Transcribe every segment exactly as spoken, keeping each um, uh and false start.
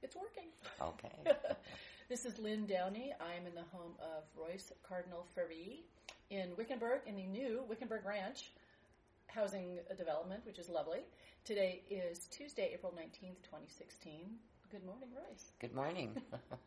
It's working. Okay. This is Lynn Downey. I'm in the home of Royce Cardinal Ferry in Wickenburg, in the new Wickenburg Ranch housing development, which is lovely. Today is Tuesday, April nineteenth, twenty sixteen. Good morning, Royce. Good morning.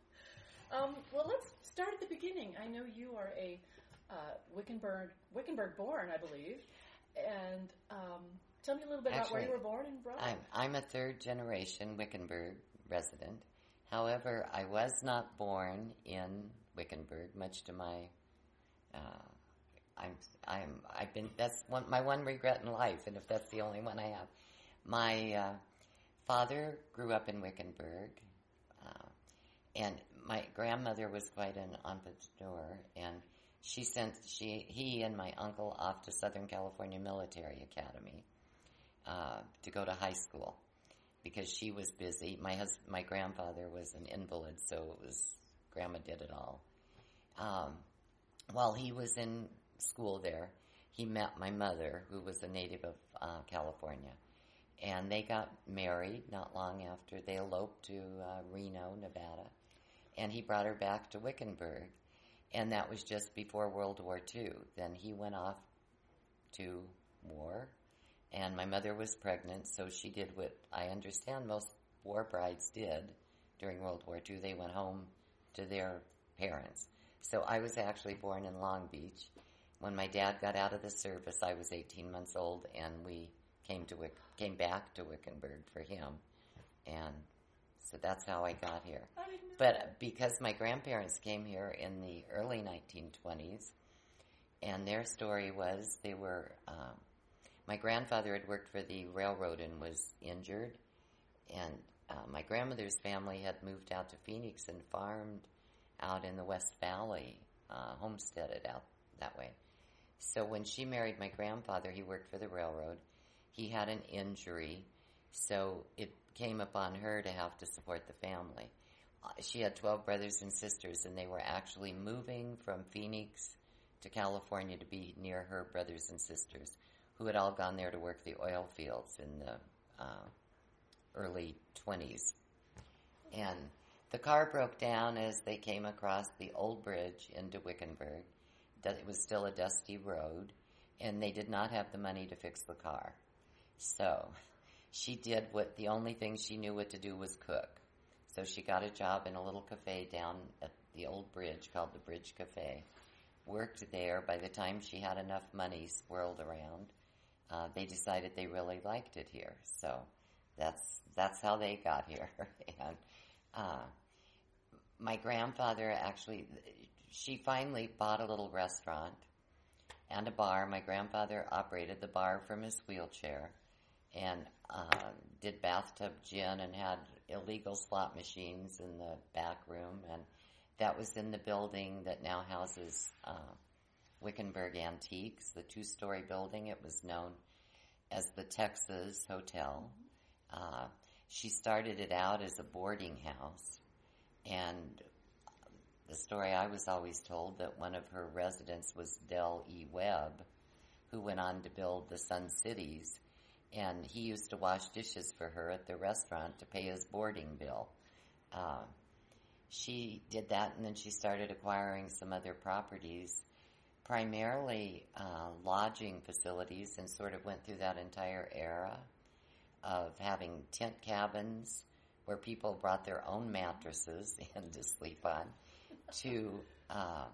um, well, let's start at the beginning. I know you are a uh, Wickenburg, Wickenburg born, I believe. And um, tell me a little bit Actually, about where you were born and brought up. I'm, I'm a third generation Wickenburg resident. However, I was not born in Wickenburg, much to my, uh, I'm, I'm, I've been, that's one, my one regret in life, and if that's the only one I have. My uh, father grew up in Wickenburg, uh, and my grandmother was quite an entrepreneur, and she sent she he and my uncle off to Southern California Military Academy uh, to go to high school because she was busy. My hus- my grandfather was an invalid, so it was grandma did it all. Um, while he was in school there, he met my mother, who was a native of uh, California, and they got married not long after. They eloped to uh, Reno, Nevada, and he brought her back to Wickenburg. And that was just before World War Two. Then he went off to war, and my mother was pregnant, so she did what I understand most war brides did during World War Two. They went home to their parents. So I was actually born in Long Beach. When my dad got out of the service, I was eighteen months old, and we came to Wick- came back to Wickenburg for him. And so that's how I got here. I didn't know But that. because my grandparents came here in the early nineteen twenties, and their story was they were, um, my grandfather had worked for the railroad and was injured, and uh, my grandmother's family had moved out to Phoenix and farmed out in the West Valley, uh, homesteaded out that way. So when she married my grandfather, he worked for the railroad. He had an injury, so it came upon her to have to support the family. Uh, she had twelve brothers and sisters, and they were actually moving from Phoenix to California to be near her brothers and sisters, who had all gone there to work the oil fields in the uh, early twenties. And the car broke down as they came across the old bridge into Wickenburg. It was still a dusty road, and they did not have the money to fix the car. So she did what the only thing she knew what to do was cook. So she got a job in a little cafe down at the old bridge called the Bridge Cafe. Worked there. By the time she had enough money swirled around, uh, they decided they really liked it here. So that's that's how they got here. and uh, my grandfather actually, she finally bought a little restaurant and a bar. My grandfather operated the bar from his wheelchair, and uh, did bathtub gin and had illegal slot machines in the back room, and that was in the building that now houses uh, Wickenburg Antiques, the two-story building. It was known as the Texas Hotel. Uh, she started it out as a boarding house, and the story I was always told that one of her residents was Del E. Webb, who went on to build the Sun Cities, and he used to wash dishes for her at the restaurant to pay his boarding bill. Uh, she did that, and then she started acquiring some other properties, primarily uh, lodging facilities, and sort of went through that entire era of having tent cabins where people brought their own mattresses in to sleep on, to um,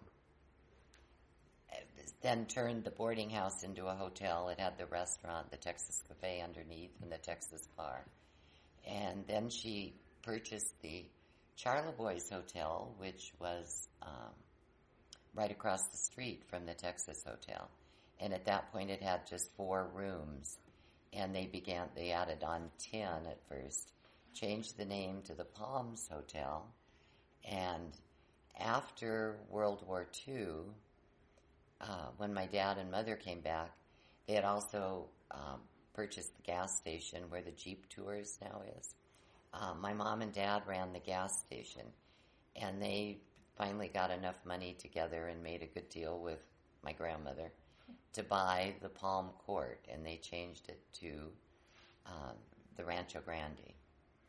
then turned the boarding house into a hotel. It had the restaurant, the Texas Cafe underneath, and the Texas Bar. And then she purchased the Charlevoix Hotel, which was um, right across the street from the Texas Hotel. And at that point, it had just four rooms. And they began, they added on ten at first, changed the name to the Palms Hotel. And after World War Two, uh, when my dad and mother came back, they had also um, purchased the gas station where the Jeep Tours now is. Uh, my mom and dad ran the gas station, and they finally got enough money together and made a good deal with my grandmother to buy the Palm Court, and they changed it to uh, the Rancho Grande.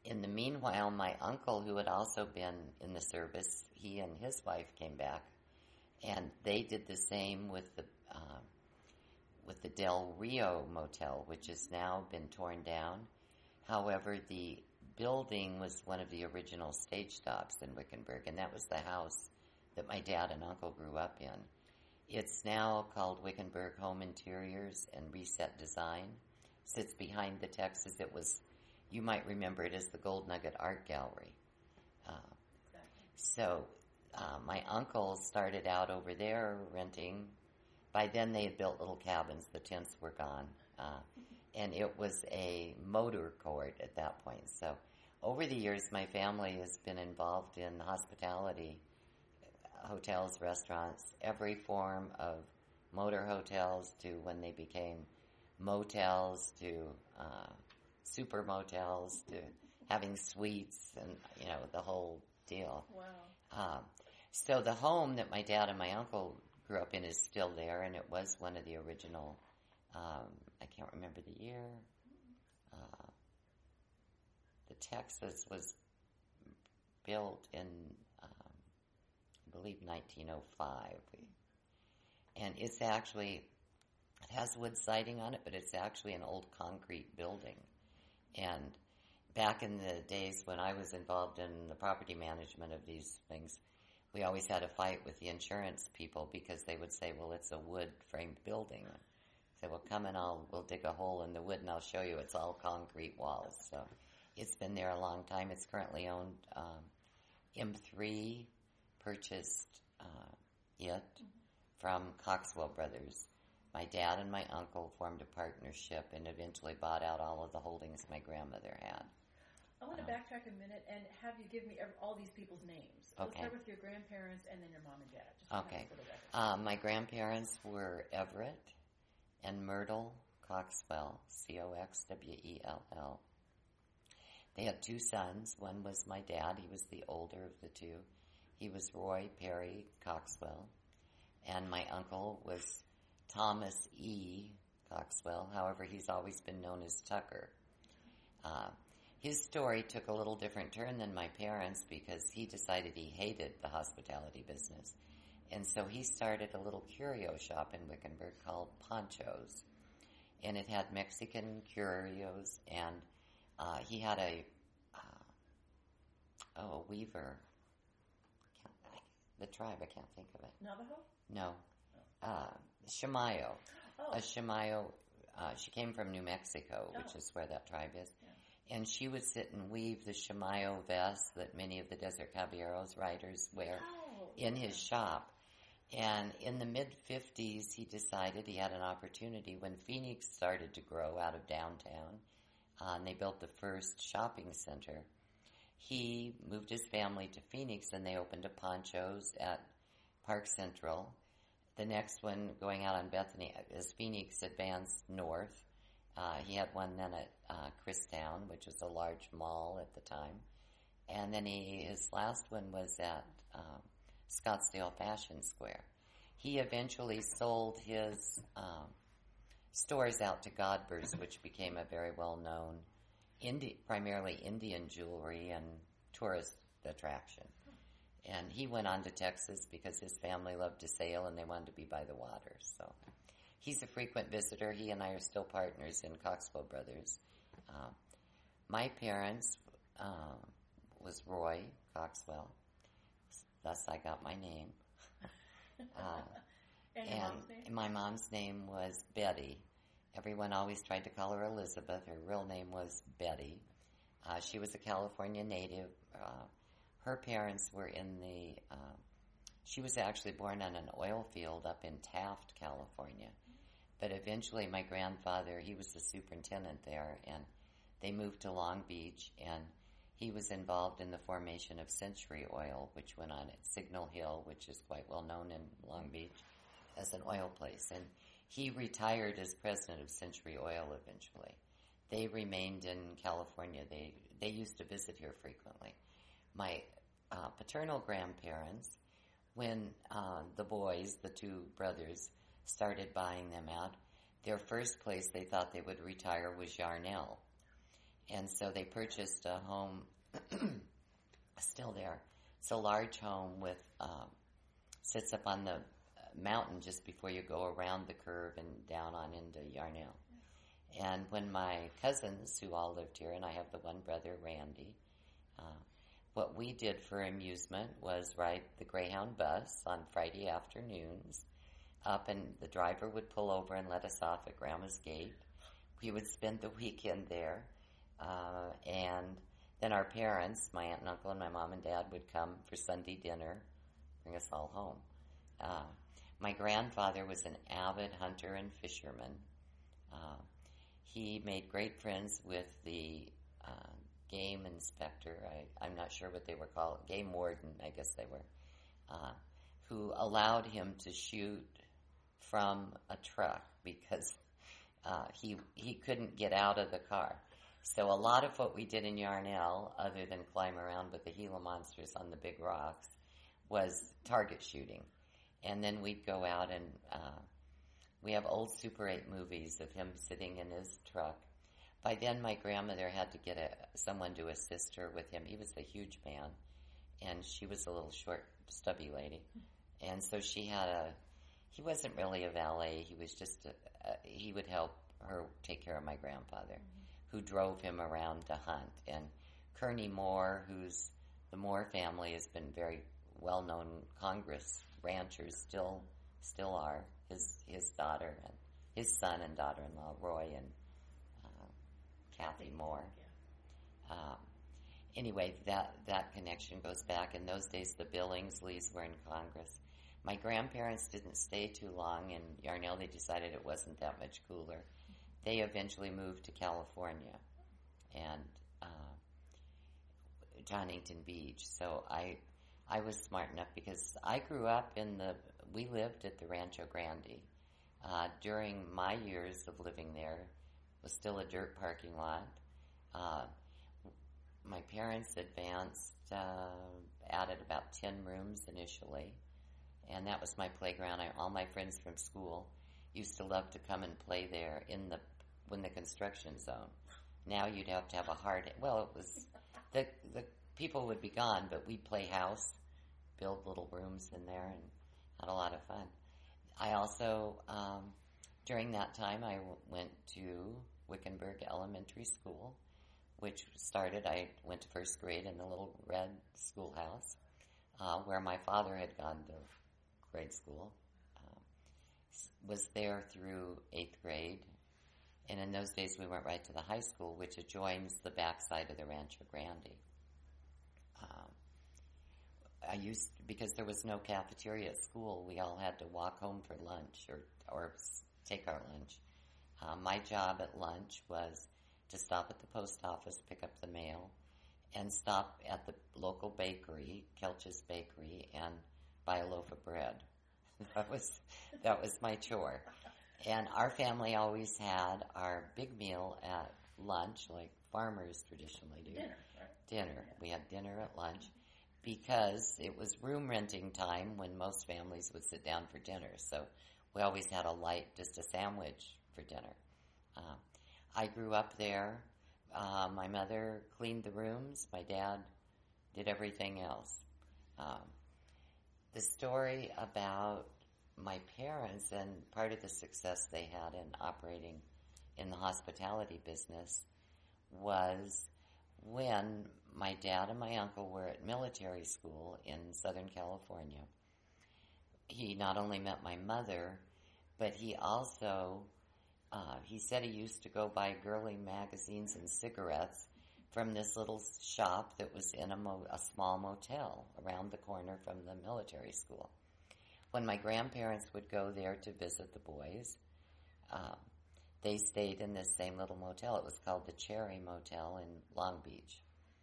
in the meanwhile, my uncle, who had also been in the service, he and his wife came back, and they did the same with the uh, with the Del Rio Motel, which has now been torn down. However, the building was one of the original stage stops in Wickenburg, and that was the house that my dad and uncle grew up in. It's now called Wickenburg Home Interiors and Reset Design. Sits behind the Texas. It was, you might remember it as the Gold Nugget Art Gallery. Uh, Exactly. so uh, my uncle started out over there renting. By then they had built little cabins. The tents were gone. Uh, and it was a motor court at that point. So over the years, my family has been involved in hospitality, hotels, restaurants, every form of motor hotels to when they became motels to uh, super motels to having suites and, you know, the whole deal. Wow. Um, so the home that my dad and my uncle grew up in is still there, and it was one of the original, um, I can't remember the year. Uh, the Texas was built in, um, I believe, nineteen oh five. And it's actually, it has wood siding on it, but it's actually an old concrete building. And back in the days when I was involved in the property management of these things, we always had a fight with the insurance people because they would say, well, it's a wood-framed building. I say, well, come and I'll, we'll dig a hole in the wood and I'll show you it's all concrete walls. So it's been there a long time. It's currently owned. Um, M three purchased uh, it mm-hmm. from Coxwell Brothers. My dad and my uncle formed a partnership and eventually bought out all of the holdings my grandmother had. I want to um, backtrack a minute and have you give me all these people's names. Let's okay. start with your grandparents and then your mom and dad. Just okay. Uh, my grandparents were Everett and Myrtle Coxwell, C O X W E L L. They had two sons. One was my dad. He was the older of the two. He was Roy Perry Coxwell. And my uncle was Thomas E. Coxwell. However, he's always been known as Tucker. Uh, his story took a little different turn than my parents because he decided he hated the hospitality business. And so he started a little curio shop in Wickenburg called Ponchos. And it had Mexican curios, and uh, he had a, uh, oh, a weaver. The tribe, I can't think of it. Navajo? No. Uh, Shamayo. Oh. A Shamayo, uh, she came from New Mexico, which oh. is where that tribe is. Yeah. And she would sit and weave the Shamayo vests that many of the Desert Caballeros riders wear oh. in his shop. And in the mid-fifties, he decided he had an opportunity when Phoenix started to grow out of downtown, uh, and they built the first shopping center. He moved his family to Phoenix, and they opened a Ponchos at Park Central. The next one, going out on Bethany, as Phoenix advanced north, uh, he had one then at uh, Christown, which was a large mall at the time. And then he, his last one was at um, Scottsdale Fashion Square. He eventually sold his um, stores out to Godber's, which became a very well-known, Indi- primarily Indian jewelry and tourist attraction. And he went on to Texas because his family loved to sail and they wanted to be by the water. So he's a frequent visitor. He and I are still partners in Coxwell Brothers. Uh, my parents uh, was Roy Coxwell. Thus I got my name. Uh, and your mom's name? My mom's name was Betty. Everyone always tried to call her Elizabeth. Her real name was Betty. Uh, she was a California native. Uh, her parents were in the, uh, she was actually born on an oil field up in Taft, California. But eventually my grandfather, he was the superintendent there, and they moved to Long Beach, and he was involved in the formation of Century Oil, which went on at Signal Hill, which is quite well known in Long Beach as an oil place. And he retired as president of Century Oil eventually. They remained in California. They they used to visit here frequently. My uh, paternal grandparents, when uh, the boys, the two brothers, started buying them out, their first place they thought they would retire was Yarnell. And so they purchased a home, still there. It's a large home with, um, sits up on the mountain just before you go around the curve and down on into Yarnell. And when my cousins, who all lived here, and I have the one brother, Randy, uh, what we did for amusement was ride the Greyhound bus on Friday afternoons up, and the driver would pull over and let us off at Grandma's gate. We would spend the weekend there, uh, and then our parents, my aunt and uncle and my mom and dad, would come for Sunday dinner, bring us all home. Uh, my grandfather was an avid hunter and fisherman. Uh, he made great friends with the uh, game inspector. I, I'm not sure what they were called. Game warden, I guess they were, uh, who allowed him to shoot from a truck because uh, he he couldn't get out of the car. So a lot of what we did in Yarnell, other than climb around with the Gila monsters on the big rocks, was target shooting. And then we'd go out and uh, we have old Super eight movies of him sitting in his truck. By then, my grandmother had to get a, someone to assist her with him. He was a huge man, and she was a little short, stubby lady. And so she had a, he wasn't really a valet. He was just, a, a, he would help her take care of my grandfather, mm-hmm. who drove him around to hunt. And Kearney Moore, who's, the Moore family has been very well-known Congress ranchers, still still are. His his daughter and his son and daughter-in-law, Roy and uh, Kathy Moore. Yeah. Um, anyway, that that connection goes back. In those days, the Billingsleys were in Congress. My grandparents didn't stay too long in Yarnell. They decided it wasn't that much cooler. They eventually moved to California and uh, to Huntington Beach. So I I was smart enough because I grew up in the, we lived at the Rancho Grande. Uh, during my years of living there, it was still a dirt parking lot. Uh, my parents advanced, uh, added about ten rooms initially, and that was my playground. I, all my friends from school used to love to come and play there in the, when the construction zone. Now you'd have to have a hard, well, it was, the, the, people would be gone, but we'd play house, build little rooms in there, and had a lot of fun. I also, um, during that time, I w- went to Wickenburg Elementary School, which started, I went to first grade in the little red schoolhouse, uh, where my father had gone to grade school. Um, was there through eighth grade, and in those days we went right to the high school, which adjoins the backside of the Rancho Grande. Um, I used, because there was no cafeteria at school, we all had to walk home for lunch or, or take our lunch. Uh, my job at lunch was to stop at the post office, pick up the mail, and stop at the local bakery, Kelch's Bakery, and buy a loaf of bread. That was, that was my chore. And our family always had our big meal at lunch, like farmers traditionally do. Dinner, right? Dinner. We had dinner at lunch because it was room renting time when most families would sit down for dinner. So we always had a light, just a sandwich for dinner. Uh, I grew up there. Uh, my mother cleaned the rooms. My dad did everything else. Um, the story about my parents and part of the success they had in operating in the hospitality business was when my dad and my uncle were at military school in Southern California. He not only met my mother, but he also, uh, he said he used to go buy girly magazines and cigarettes from this little shop that was in a, mo- a small motel around the corner from the military school. When my grandparents would go there to visit the boys, um, they stayed in this same little motel. It was called the Cherry Motel in Long Beach.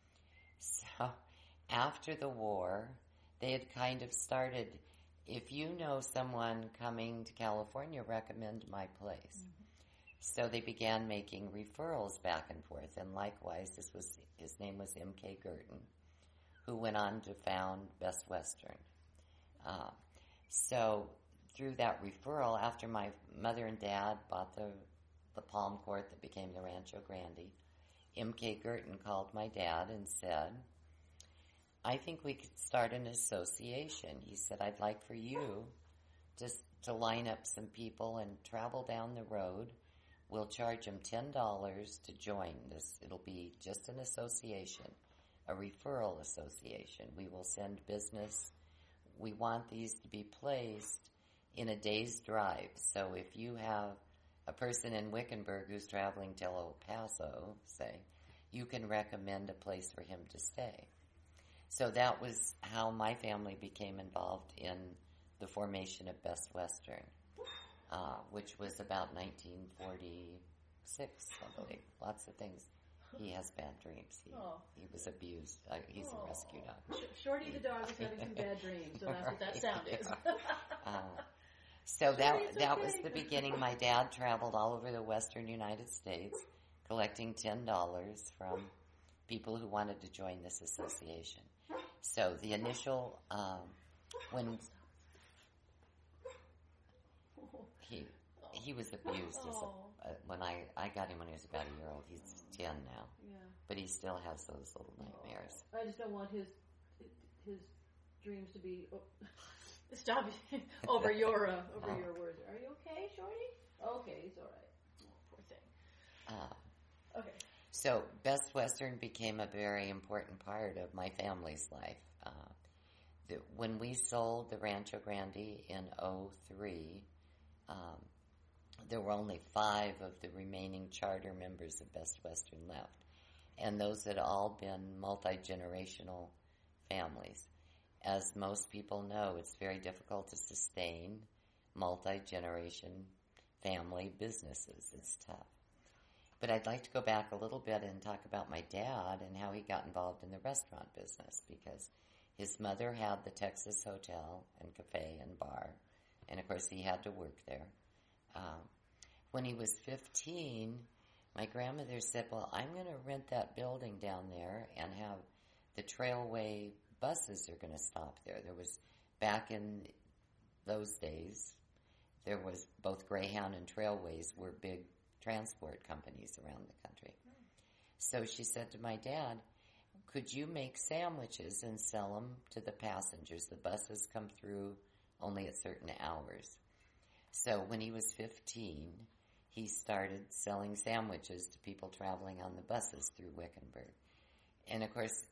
So after the war, they had kind of started, if you know someone coming to California, recommend my place. Mm-hmm. So they began making referrals back and forth. And likewise, this was, his name was M K Gurton, who went on to found Best Western. Uh, so through that referral, after my mother and dad bought the the Palm Court that became the Rancho Grande, M K Girton called my dad and said, I think we could start an association. He said, I'd like for you just to line up some people and travel down the road. We'll charge them ten dollars to join this. It'll be just an association, a referral association. We will send business. We want these to be placed in a day's drive. So if you have a person in Wickenburg who's traveling to El Paso, say, you can recommend a place for him to stay. So that was how my family became involved in the formation of Best Western, uh, which was about nineteen forty-six, I believe. Lots of things. He has bad dreams. He, oh. he was abused. Uh, he's oh. a rescue dog. Shorty the dog is having some bad dreams, so that's what that sound is. uh, so that that okay. was the beginning. My dad traveled all over the western United States collecting ten dollars from people who wanted to join this association. So the initial, um, when he he was abused as a, uh, when I, I got him when he was about a year old. He's ten now, yeah. But he still has those little nightmares. I just don't want his his dreams to be oh, stop over your uh, over oh. your words. Are you okay, Shorty? Okay, he's all right. Oh, poor thing. Uh, okay. So Best Western became a very important part of my family's life. Uh, the, when we sold the Rancho Grande in oh three, um, there were only five of the remaining charter members of Best Western left. And those had all been multi-generational families. As most people know, it's very difficult to sustain multi-generation family businesses. It's tough. But I'd like to go back a little bit and talk about my dad and how he got involved in the restaurant business, because his mother had the Texas Hotel and Cafe and Bar, and of course he had to work there. Um, when he was fifteen, my grandmother said, well, I'm going to rent that building down there and have the Trailway buses are going to stop there. There was, back in those days, there was both Greyhound and Trailways were big transport companies around the country. So she said to my dad, could you make sandwiches and sell them to the passengers? The buses come through only at certain hours. So when he was fifteen, he started selling sandwiches to people traveling on the buses through Wickenburg. And of course,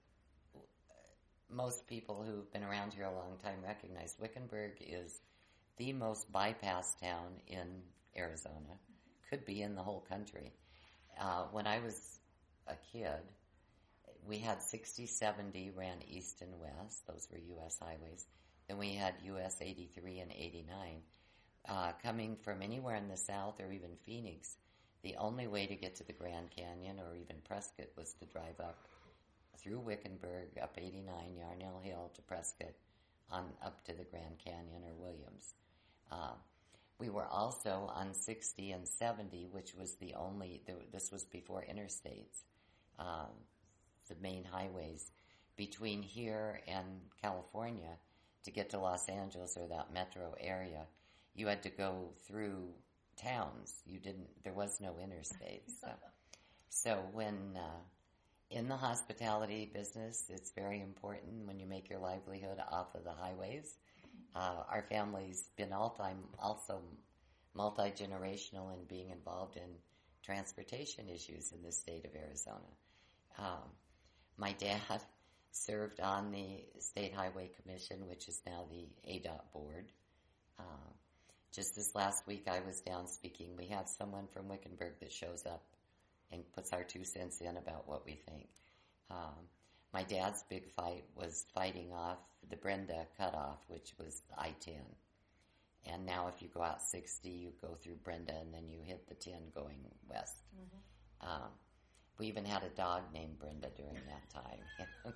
most people who've been around here a long time recognize Wickenburg is the most bypass town in Arizona. Could be in the whole country. Uh, when I was a kid, we had sixty seventy ran east and west. Those were U S highways. Then we had U S eighty-three and eighty-nine. Uh, coming from anywhere in the south or even Phoenix, the only way to get to the Grand Canyon or even Prescott was to drive up through Wickenburg, up eighty-nine, Yarnell Hill to Prescott, on up to the Grand Canyon or Williams. Uh, We were also on sixty and seventy, which was the only, this was before interstates, um, the main highways between here and California. To get to Los Angeles or that metro area, you had to go through towns. You didn't, there was no interstate. So, so when, uh, in the hospitality business, it's very important when you make your livelihood off of the highways. Uh, our family's been all time also multi-generational in being involved in transportation issues in the state of Arizona. Um, my dad served on the State Highway Commission, which is now the A D O T board. Uh, just this last week I was down speaking. We have someone from Wickenburg that shows up and puts our two cents in about what we think. Um, My dad's big fight was fighting off the Brenda cutoff, which was I ten. And now if you go out sixty, you go through Brenda and then you hit the ten going west. Mm-hmm. Um, we even had a dog named Brenda during that time.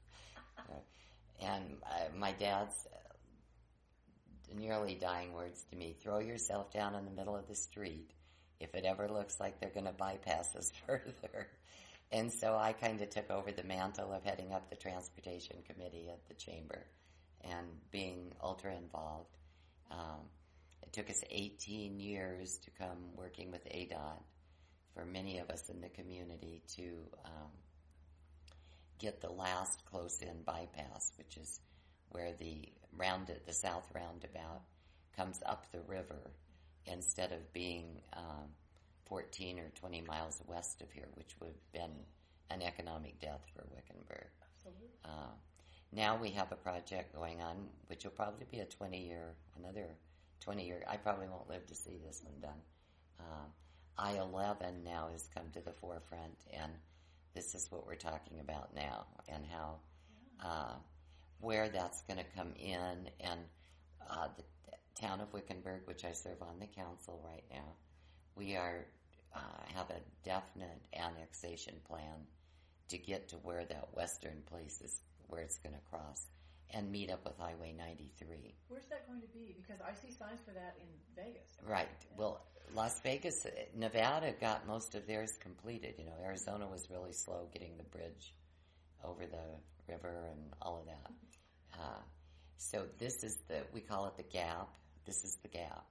and uh, my dad's uh, nearly dying words to me, throw yourself down in the middle of the street if it ever looks like they're going to bypass us further. And so I kind of took over the mantle of heading up the transportation committee at the chamber and being ultra involved. Um, it took us eighteen years to come working with A D O T for many of us in the community to um, get the last close-in bypass, which is where the round the south roundabout comes up the river instead of being um, fourteen or twenty miles west of here, which would have been an economic death for Wickenburg. Absolutely. Uh, now we have a project going on, which will probably be a twenty-year, another twenty-year. I probably won't live to see this one done. Uh, I eleven now has come to the forefront, and this is what we're talking about now, and how uh, where that's going to come in, and uh, the town of Wickenburg, which I serve on the council right now, we are uh, have a definite annexation plan to get to where that western place is, where it's going to cross, and meet up with Highway ninety-three. Where's that going to be? Because I see signs for that in Vegas. Right. Yeah. Well, Las Vegas, Nevada got most of theirs completed. You know, Arizona was really slow getting the bridge over the river and all of that. Uh, so this is the, we call it the gap. This is the gap.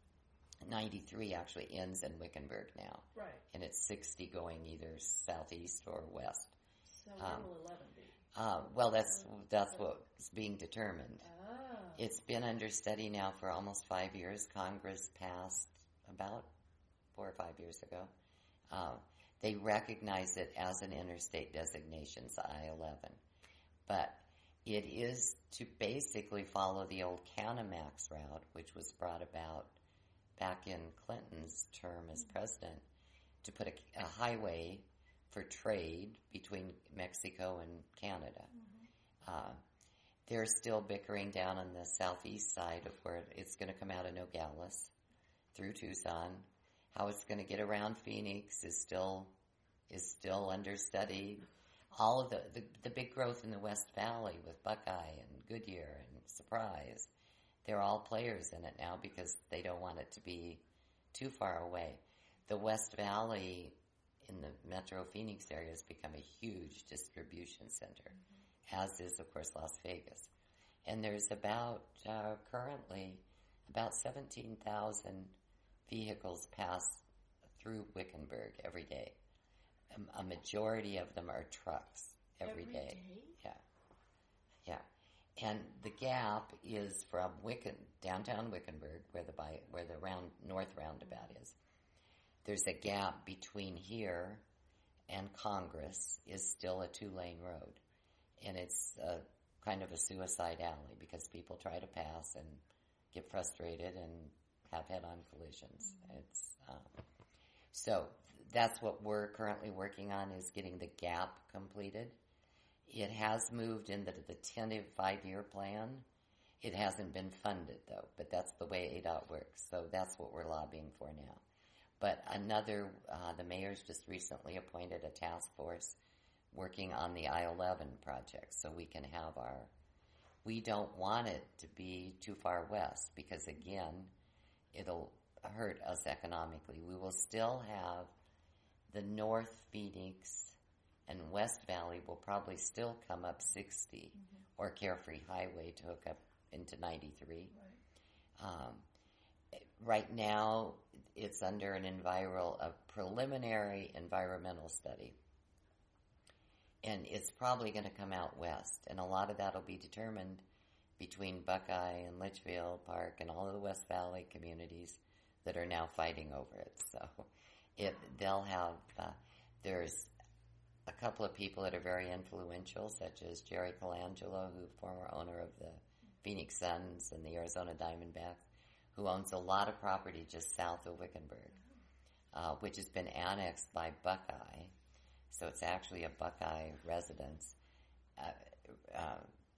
ninety-three actually ends in Wickenburg now. Right. And it's sixty going either southeast or west. So where um, will eleven be? Uh, well, that's that's what's being determined. Ah. It's been under study now for almost five years. Congress passed about four or five years ago. Uh, they recognize it as an interstate designation, I eleven. But it is to basically follow the old Canamax route, which was brought about back in Clinton's term as president, to put a, a highway for trade between Mexico and Canada. Mm-hmm. Uh, they're still bickering down on the southeast side of where it's going to come out of Nogales through Tucson. How it's going to get around Phoenix is still is still under study. All of the, the the big growth in the West Valley with Buckeye and Goodyear and Surprise, they're all players in it now because they don't want it to be too far away. The West Valley in the Metro Phoenix area has become a huge distribution center, mm-hmm. as is, of course, Las Vegas. And there's about, uh, currently, about seventeen thousand vehicles pass through Wickenburg every day. A, a majority of them are trucks every, every day. day. Yeah. Yeah. And the gap is from Wicken, downtown Wickenburg, where the by, where the round north roundabout is. There's a gap between here and Congress is still a two-lane road. And it's a, kind of a suicide alley because people try to pass and get frustrated and have head-on collisions. Mm-hmm. It's um, so that's what we're currently working on, is getting the gap completed. It has moved into the tentative five-year plan. It hasn't been funded, though, but that's the way A D O T works. So that's what we're lobbying for now. But another, uh, the mayor's just recently appointed a task force working on the I eleven project so we can have our, we don't want it to be too far west because, again, it'll hurt us economically. We will still have the North Phoenix and West Valley will probably still come up sixty, mm-hmm. or Carefree Highway to hook up into ninety-three. Right. Um, right now, it's under an enviro, a preliminary environmental study. And it's probably going to come out west. And a lot of that will be determined between Buckeye and Litchfield Park and all of the West Valley communities that are now fighting over it. So it, they'll have, uh, there's a couple of people that are very influential, such as Jerry Colangelo, who former owner of the Phoenix Suns and the Arizona Diamondbacks, who owns a lot of property just south of Wickenburg, uh, which has been annexed by Buckeye. So it's actually a Buckeye residence. Uh, uh,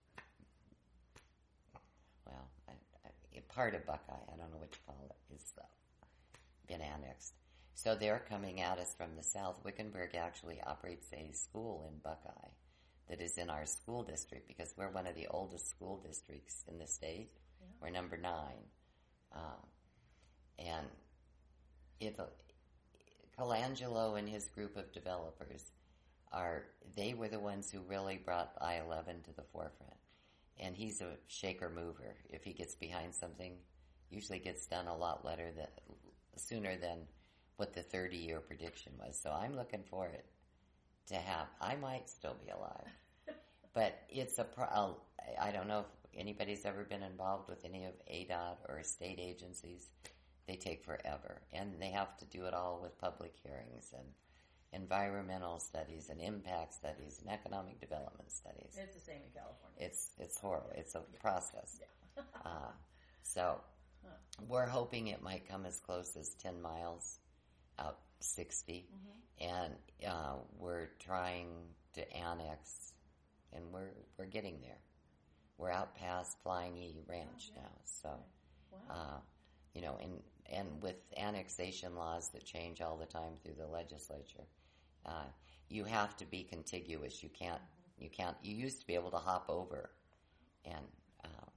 well, I, I, part of Buckeye, I don't know what you call it, is uh, been annexed. So they're coming at us from the south. Wickenburg actually operates a school in Buckeye that is in our school district because we're one of the oldest school districts in the state. Yeah. We're number nine. Uh, and it, Colangelo and his group of developers are, they were the ones who really brought I eleven to the forefront. And he's a shaker mover. If he gets behind something, usually gets done a lot later than, sooner than what the thirty-year prediction was. So I'm looking for it to happen. I might still be alive. But it's a pro- I don't know if anybody's ever been involved with any of A D O T or state agencies. They take forever. And they have to do it all with public hearings and environmental studies and impact studies and economic development studies. It's the same in California. It's it's horrible. It's a process. Yeah. uh, so huh. we're hoping it might come as close as ten miles out sixty. Mm-hmm. And uh, we're trying to annex, and we're we're getting there. We're out past Flying E Ranch oh, yeah. now. So, wow. uh, you know, and, and with annexation laws that change all the time through the legislature, uh, you have to be contiguous. You can't, you can't, you used to be able to hop over. And uh,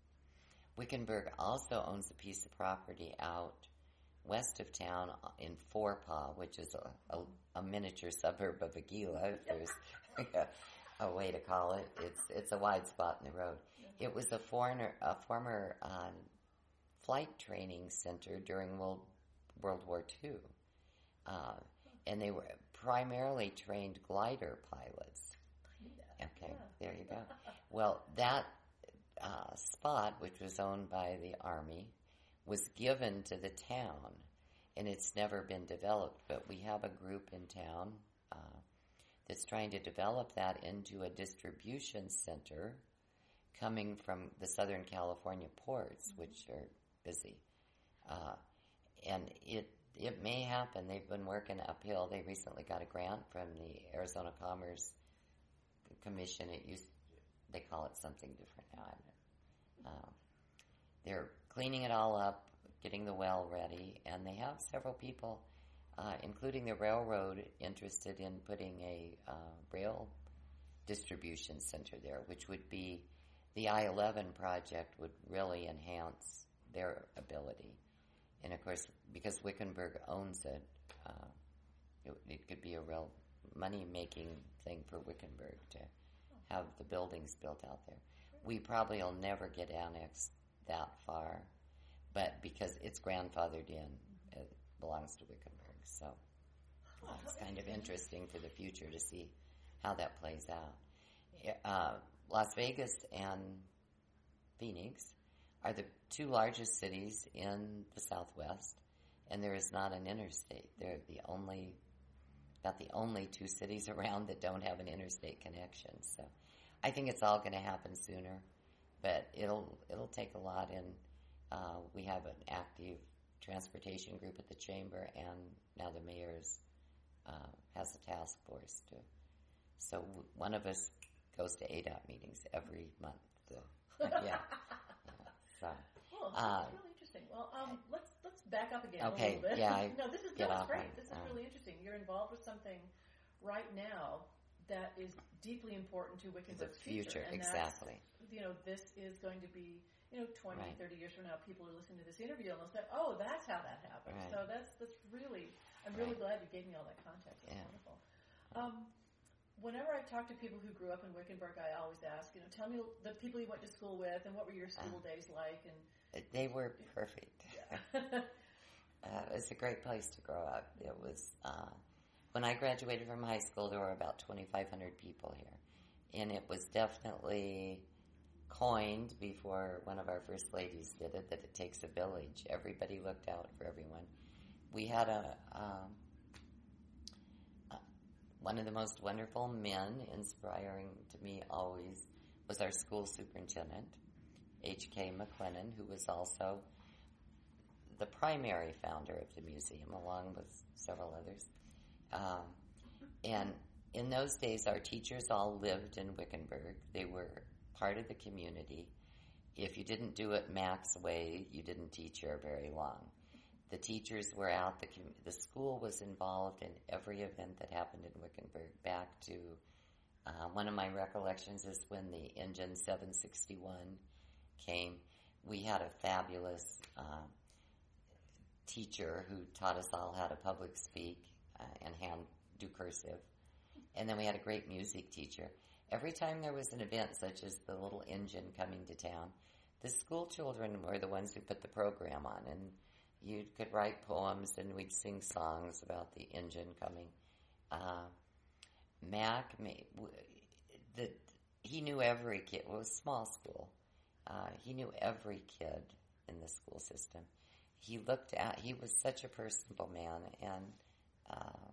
Wickenburg also owns a piece of property out west of town in Forepaugh, which is a, a, a miniature suburb of Aguila, if there's a, a way to call it. It's it's a wide spot in the road. It was a foreigner, a former uh, flight training center during World World War Two, uh, and they were primarily trained glider pilots. Okay, there you go. Well, that uh, spot, which was owned by the Army, was given to the town, and it's never been developed. But we have a group in town uh, that's trying to develop that into a distribution center coming from the Southern California ports, mm-hmm. which are busy. Uh, and it it may happen. They've been working uphill. They recently got a grant from the Arizona Commerce Commission. It used they call it something different now. I don't know. Uh, they're cleaning it all up, getting the well ready, and they have several people, uh, including the railroad, interested in putting a uh, rail distribution center there, which would be the I eleven project would really enhance their ability. And of course, because Wickenburg owns it, uh, it, it could be a real money-making thing for Wickenburg to have the buildings built out there. We probably will never get annexed that far, but because it's grandfathered in, it belongs to Wickenburg. So oh, it's kind of interesting for the future to see how that plays out. Uh, Las Vegas and Phoenix are the two largest cities in the Southwest, and there is not an interstate. They're the only, about the only two cities around that don't have an interstate connection. So I think it's all going to happen sooner, but it'll it'll take a lot. And uh, we have an active transportation group at the chamber, and now the mayor's uh, has a task force too. So w- one of us goes to A D O T meetings every month. So, yeah. yeah. So, oh, that's uh, really interesting. Well, um, let's let's back up again okay, a little bit. Yeah, I no, this is get no, off it's great. on, This is um, really interesting. You're involved with something right now that is deeply important to Wickenburg's the future. And exactly. You know, this is going to be, you know, twenty, right. thirty years from now, people are listening to this interview and they'll say, oh, that's how that happened. Right. So that's that's really, I'm really right. glad you gave me all that context. That's yeah. wonderful. Um, whenever I talk to people who grew up in Wickenburg, I always ask, you know, tell me the people you went to school with and what were your school uh, days like. And they were perfect. Yeah. uh, it was a great place to grow up. It was, uh, when I graduated from high school, there were about twenty-five hundred people here. And it was definitely coined before one of our first ladies did it, that it takes a village. Everybody looked out for everyone. We had a, um, uh, one of the most wonderful men, inspiring to me always, was our school superintendent, H K McLennan, who was also the primary founder of the museum, along with several others. Um, and in those days, our teachers all lived in Wickenburg. They were part of the community. If you didn't do it Mac's way, you didn't teach here very long. The teachers were out. The, the school was involved in every event that happened in Wickenburg. Back to uh, one of my recollections is when the engine seven sixty-one came. We had a fabulous uh, teacher who taught us all how to public speak uh, and hand do cursive. And then we had a great music teacher. Every time there was an event such as the little engine coming to town, the school children were the ones who put the program on. And, you could write poems, and we'd sing songs about the engine coming. Uh, Mac, made, the, he knew every kid. Well, it was a small school. Uh, he knew every kid in the school system. He looked at, he was such a personable man, and uh,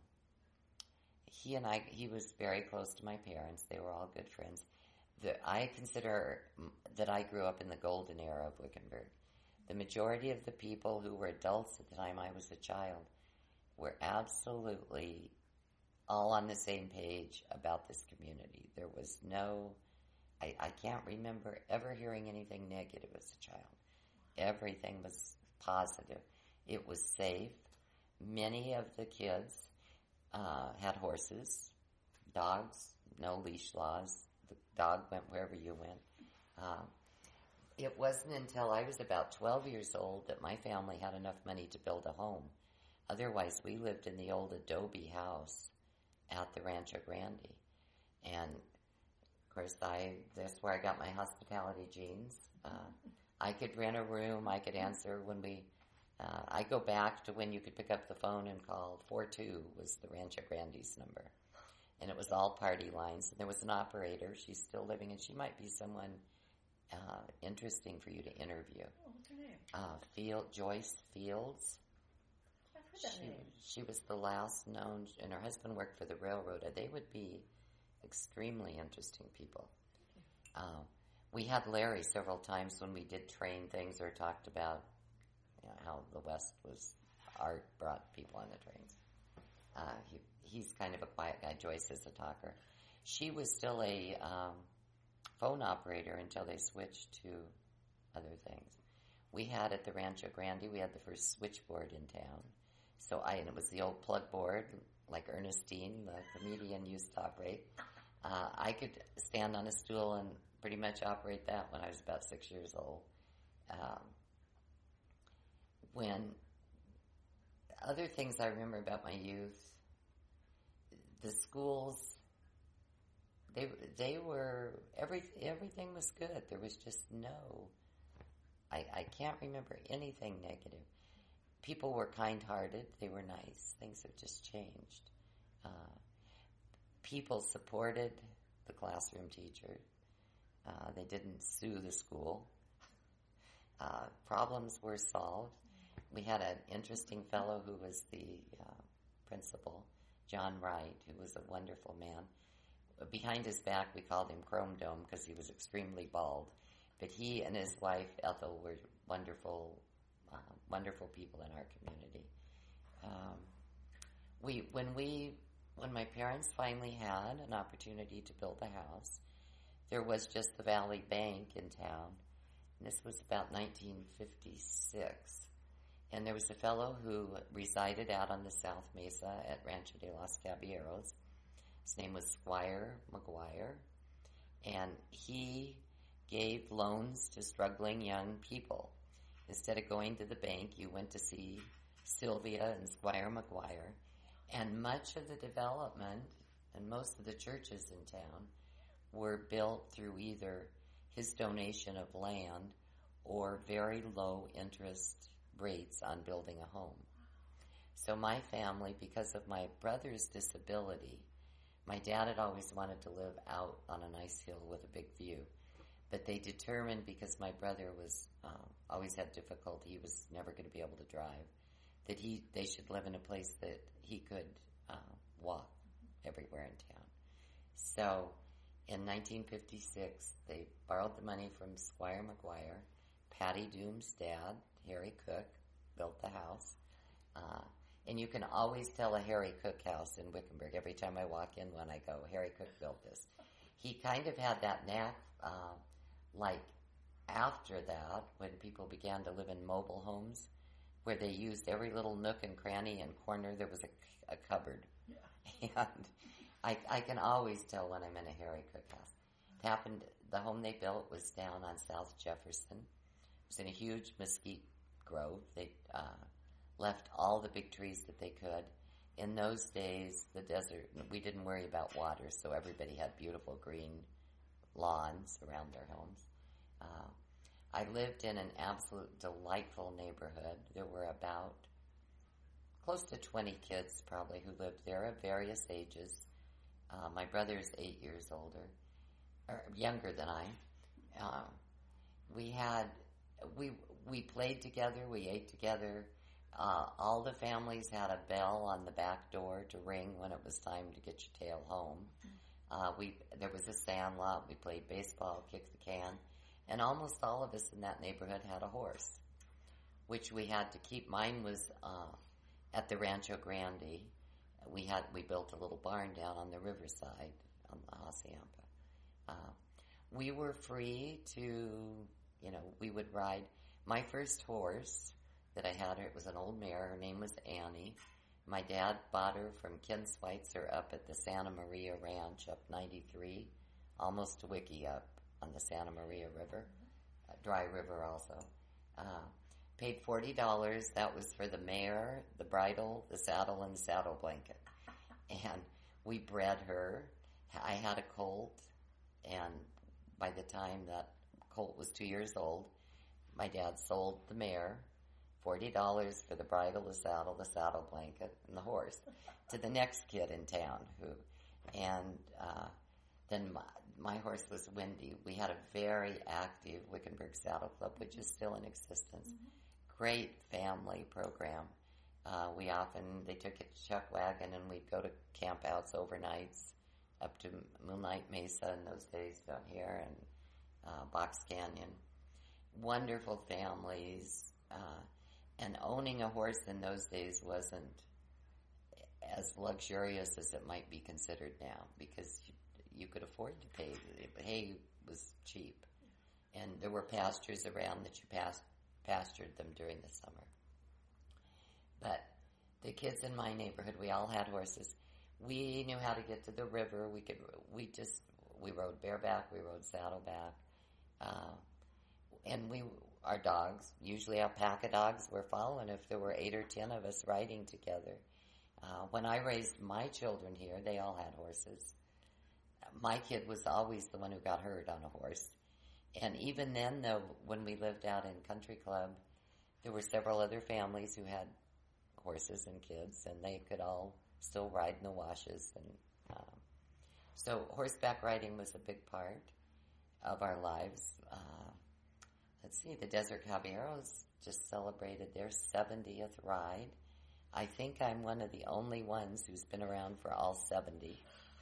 he and I, he was very close to my parents. They were all good friends. The, I consider that I grew up in the golden era of Wickenburg. The majority of the people who were adults at the time I was a child were absolutely all on the same page about this community. There was no, I, I can't remember ever hearing anything negative as a child. Everything was positive. It was safe. Many of the kids uh, had horses, dogs, no leash laws. The dog went wherever you went. Um, it wasn't until I was about twelve years old that my family had enough money to build a home. Otherwise, we lived in the old adobe house at the Rancho Grande. And, of course, I that's where I got my hospitality genes. Uh, I could rent a room. I could answer when we... Uh, I go back to when you could pick up the phone and call. four two was the Rancho Grande's number. And it was all party lines. And there was an operator. She's still living, and she might be someone uh, interesting for you to interview. Oh, what's her name? Uh, Field, Joyce Fields. I've heard that She, name. she was the last known, and her husband worked for the railroad. They would be extremely interesting people. Uh, we had Larry several times when we did train things or talked about, you know, how the West was, art brought people on the trains. Uh, he, he's kind of a quiet guy. Joyce is a talker. She was still a um, phone operator until they switched to other things. We had at the Rancho Grande, we had the first switchboard in town. So I, and it was the old plug board, like Ernestine, the comedian, used to operate. Uh, I could stand on a stool and pretty much operate that when I was about six years old. Um, when other things I remember about my youth, the schools, they they were every everything was good. There was just no. I I can't remember anything negative. People were kind-hearted. They were nice. Things have just changed. Uh, people supported the classroom teacher. Uh, they didn't sue the school. Uh, problems were solved. We had an interesting fellow who was the uh, principal, John Wright, who was a wonderful man. Behind his back, we called him Chrome Dome because he was extremely bald. But he and his wife, Ethel, were wonderful Uh, wonderful people in our community. Um, we, when we, when my parents finally had an opportunity to build a house, there was just the Valley Bank in town, and this was about nineteen fifty-six. And there was a fellow who resided out on the South Mesa at Rancho de los Caballeros. His name was Squire McGuire, and he gave loans to struggling young people. Instead of going to the bank, you went to see Sylvia and Squire McGuire. And much of the development and most of the churches in town were built through either his donation of land or very low interest rates on building a home. So my family, because of my brother's disability, my dad had always wanted to live out on a nice hill with a big view. But they determined, because my brother was um, always had difficulty, he was never going to be able to drive, that he they should live in a place that he could uh, walk everywhere in town. So in nineteen fifty-six, they borrowed the money from Squire McGuire. Patty Doom's dad, Harry Cook, built the house. Uh, and you can always tell a Harry Cook house in Wickenburg. Every time I walk in one, I go, Harry Cook built this. He kind of had that knack. Uh, Like after that, when people began to live in mobile homes, where they used every little nook and cranny and corner, there was a, a cupboard. Yeah. And I, I can always tell when I'm in a Harry Cook house. It happened, the home they built was down on South Jefferson. It was in a huge mesquite grove. They uh, left all the big trees that they could. In those days, the desert, we didn't worry about water, so everybody had beautiful green lawns around their homes. Uh, I lived in an absolute delightful neighborhood. There were about close to twenty kids probably who lived there of various ages. Uh, my brother's eight years older, or younger than I. Uh, we had, we we played together, we ate together. Uh, all the families had a bell on the back door to ring when it was time to get your tail home. Uh, we there was a sand lot. We played baseball, kicked the can, and almost all of us in that neighborhood had a horse, which we had to keep. Mine was uh, at the Rancho Grande. We had we built a little barn down on the riverside on the Hacienda. Uh, we were free to, you know, we would ride. My first horse that I had, it was an old mare. Her name was Annie. My dad bought her from Ken Schweitzer up at the Santa Maria Ranch up ninety-three, almost to Wiki up on the Santa Maria River, uh, Dry River also. Uh, paid forty dollars. That was for the mare, the bridle, the saddle, and the saddle blanket. And we bred her. I had a colt, and by the time that colt was two years old, my dad sold the mare, forty dollars for the bridle, the saddle, the saddle blanket, and the horse, to the next kid in town. Who, and uh, then my, my horse was Windy. We had a very active Wickenburg Saddle Club, which is still in existence. Mm-hmm. Great family program. Uh, we often, they took a chuck wagon and we'd go to campouts overnights up to Moonlight Mesa in those days down here, and uh, Box Canyon. Wonderful families. Uh, and owning a horse in those days wasn't as luxurious as it might be considered now, because you, you could afford to pay. Hay was cheap. And there were pastures around that you past, pastured them during the summer. But the kids in my neighborhood, we all had horses. We knew how to get to the river. We could, we just, we rode bareback, we rode saddleback. Uh, and we, our dogs, usually alpaca dogs, were following if there were eight or ten of us riding together. Uh, when I raised my children here, they all had horses. My kid was always the one who got hurt on a horse. And even then, though, when we lived out in Country Club, there were several other families who had horses and kids, and they could all still ride in the washes. And um, so horseback riding was a big part of our lives. Uh, let's see, the Desert Caballeros just celebrated their seventieth ride. I think I'm one of the only ones who's been around for all seventy.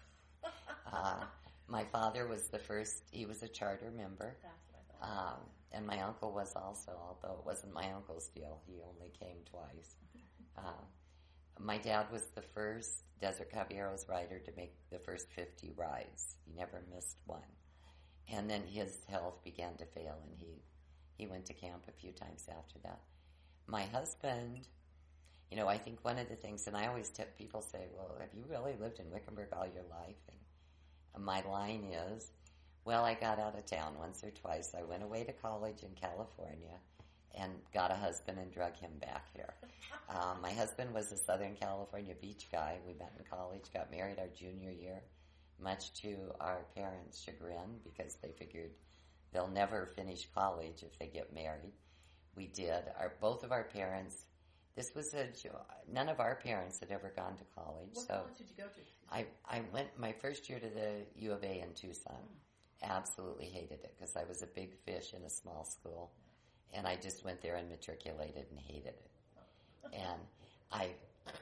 Uh, my father was the first, he was a charter member. That's what I thought. Um, and my uncle was also, although it wasn't my uncle's deal. He only came twice. Uh, my dad was the first Desert Caballeros rider to make the first fifty rides. He never missed one. And then his health began to fail, and he, he went to camp a few times after that. My husband, you know, I think one of the things, and I always tip people say, well, have you really lived in Wickenburg all your life? And my line is, well, I got out of town once or twice. I went away to college in California and got a husband and drug him back here. Um, my husband was a Southern California beach guy. We met in college, got married our junior year, much to our parents' chagrin, because they figured they'll never finish college if they get married. We did. Our both of our parents, this was a, none of our parents had ever gone to college. What so college did you go to? I, I went my first year to the U of A in Tucson. Mm. Absolutely hated it because I was a big fish in a small school. And I just went there and matriculated and hated it. And I,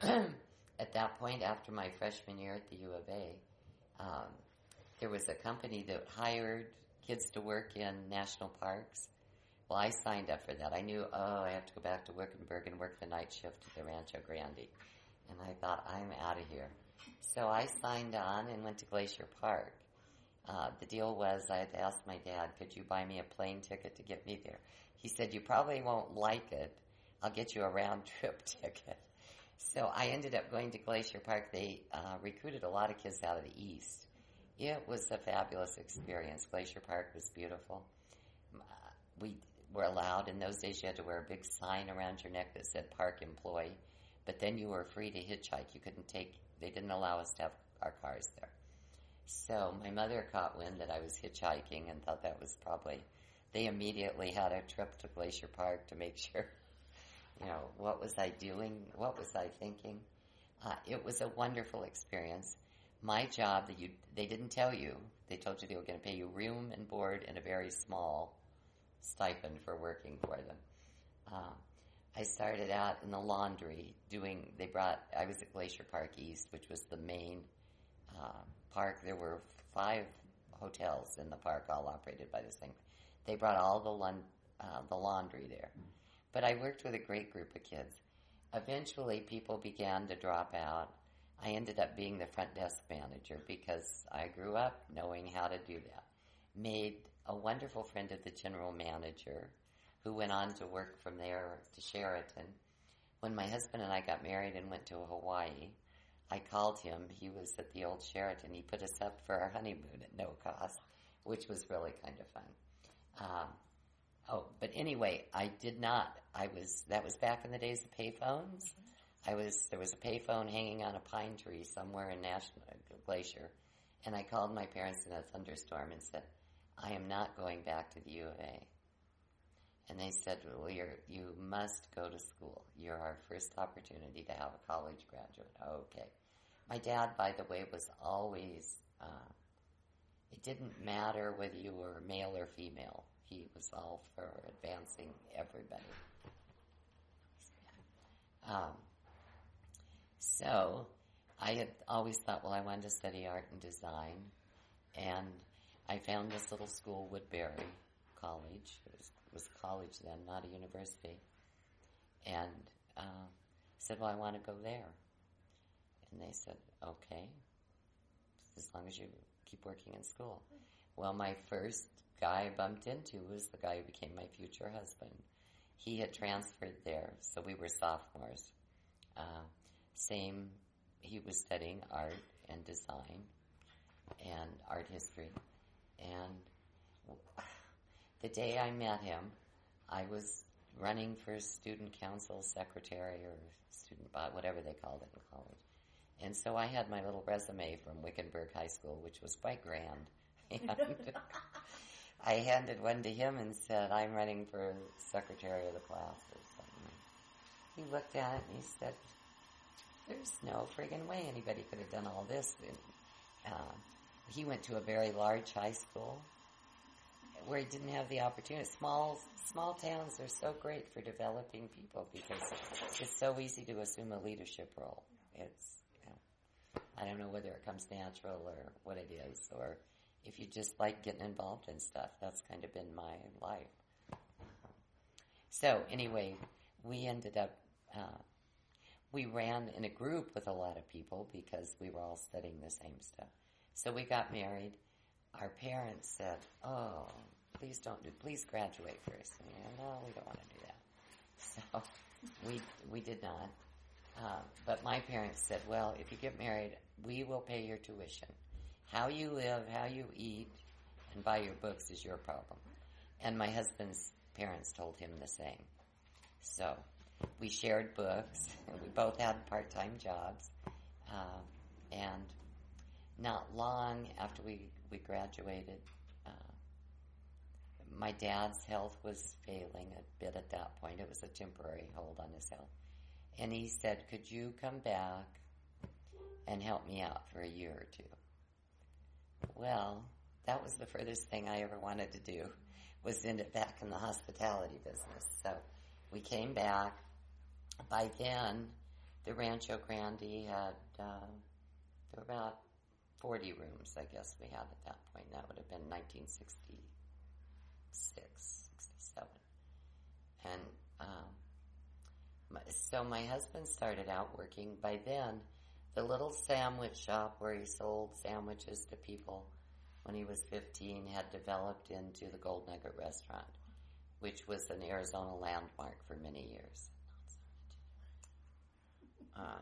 at that point, after my freshman year at the U of A, um, there was a company that hired kids to work in national parks. Well, I signed up for that. I knew, oh, I have to go back to Wickenburg and work the night shift at the Rancho Grande. And I thought, I'm out of here. So I signed on and went to Glacier Park. Uh, the deal was I had to ask my dad, could you buy me a plane ticket to get me there? He said, you probably won't like it. I'll get you a round-trip ticket. So I ended up going to Glacier Park. They uh, recruited a lot of kids out of the East. It was a fabulous experience. Glacier Park was beautiful. Uh, we were allowed, in those days you had to wear a big sign around your neck that said Park Employee, but then you were free to hitchhike. You couldn't take, they didn't allow us to have our cars there. So my mother caught wind that I was hitchhiking and thought that was probably they immediately had a trip to Glacier Park to make sure, you know, what was I doing? What was I thinking? Uh, it was a wonderful experience. My job, that you they didn't tell you. They told you they were going to pay you room and board and a very small stipend for working for them. Uh, I started out in the laundry doing, they brought, I was at Glacier Park East, which was the main uh, park. There were five hotels in the park, all operated by this thing. They brought all the, lun- uh, the laundry there. But I worked with a great group of kids. Eventually, people began to drop out. I ended up being the front desk manager because I grew up knowing how to do that. Made a wonderful friend of the general manager, who went on to work from there to Sheraton. When my husband and I got married and went to Hawaii, I called him. He was at the old Sheraton. He put us up for our honeymoon at no cost, which was really kind of fun. Um, oh, but anyway, I did not. I was that was back in the days of payphones. I was there was a payphone hanging on a pine tree somewhere in National Glacier, and I called my parents in a thunderstorm and said, "I am not going back to the U of A." And they said, well, you're, you must go to school. You're our first opportunity to have a college graduate. Okay. My dad, by the way, was always, uh, it didn't matter whether you were male or female. He was all for advancing everybody. Um, so I had always thought, well, I wanted to study art and design. And I found this little school, Woodbury College. It was It was college then, not a university, and uh, said, well, I want to go there. And they said, okay, as long as you keep working in school. Well, my first guy I bumped into was the guy who became my future husband. He had transferred there, so we were sophomores. Uh, same, he was studying art and design and art history. And the day I met him, I was running for student council secretary or student body, whatever they called it in college. And so I had my little resume from Wickenburg High School, which was quite grand. And I handed one to him and said, I'm running for secretary of the class or something. He looked at it and he said, there's no friggin' way anybody could have done all this. And, uh, he went to a very large high school where he didn't have the opportunity. Small small towns are so great for developing people because it's so easy to assume a leadership role. It's, you know, I don't know whether it comes natural or what it is, or if you just like getting involved in stuff. That's kind of been my life. So anyway, we ended up, uh, we ran in a group with a lot of people because we were all studying the same stuff. So we got married. Our parents said, oh, please don't do, please graduate first. And we went, no, we don't want to do that. So we we did not. Uh, but my parents said, well, if you get married, we will pay your tuition. How you live, how you eat, and buy your books is your problem. And my husband's parents told him the same. So we shared books, and we both had part-time jobs. Uh, and not long after we, we graduated, uh, my dad's health was failing a bit at that point. It was a temporary hold on his health. And he said, could you come back and help me out for a year or two? Well, that was the furthest thing I ever wanted to do, was end it back in the hospitality business. So we came back. By then, the Rancho Grande had, uh, there were about forty rooms, I guess we had at that point. That would have been nineteen sixty-six, sixty-seven. And um, my, so my husband started out working. By then, the little sandwich shop where he sold sandwiches to people when he was fifteen had developed into the Gold Nugget Restaurant, which was an Arizona landmark for many years. Uh,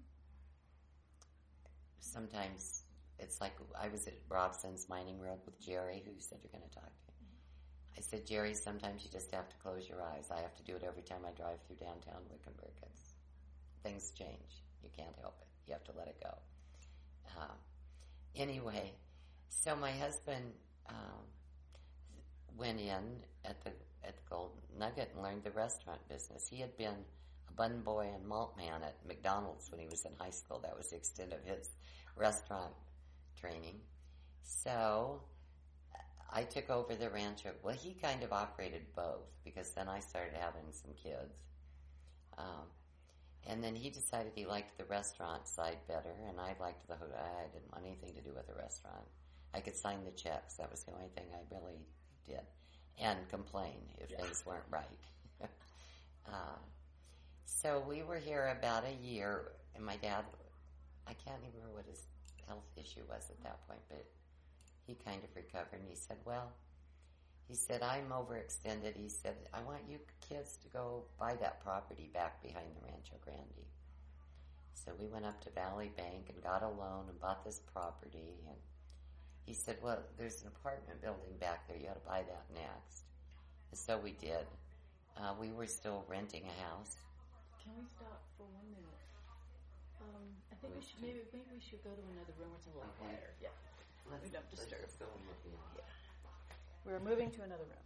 sometimes it's like I was at Robson's Mining Road with Jerry, who said you're going to talk to me. I said, Jerry, sometimes you just have to close your eyes. I have to do it every time I drive through downtown Wickenburg. It's, things change. You can't help it. You have to let it go. Um, anyway, so my husband, um, went in at the at the Gold Nugget and learned the restaurant business. He had been a bun boy and malt man at McDonald's when he was in high school. That was the extent of his restaurant training. So I took over the rancho. Well, he kind of operated both because then I started having some kids. Um, and then he decided he liked the restaurant side better, and I liked the hotel. I didn't want anything to do with the restaurant. I could sign the checks. That was the only thing I really did. And complain if yeah. things weren't right. uh, so we were here about a year, and my dad, I can't even remember what his health issue was at that point, but he kind of recovered, and he said, well, he said, I'm overextended. He said, I want you kids to go buy that property back behind the Rancho Grande. So we went up to Valley Bank and got a loan and bought this property, and he said, well, there's an apartment building back there. You ought to buy that next. And so we did. Uh, we were still renting a house. Can we stop for one minute? Um, I think we should, maybe maybe we should go to another room where it's a little Okay. quieter. Yeah. Let's, we don't disturb. Let's go and look in. Yeah. We're moving to another room.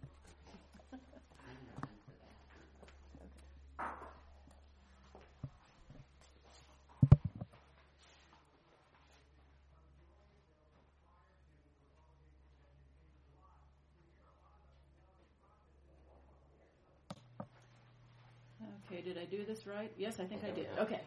Okay, did I do this right? Yes, I think I did. Okay.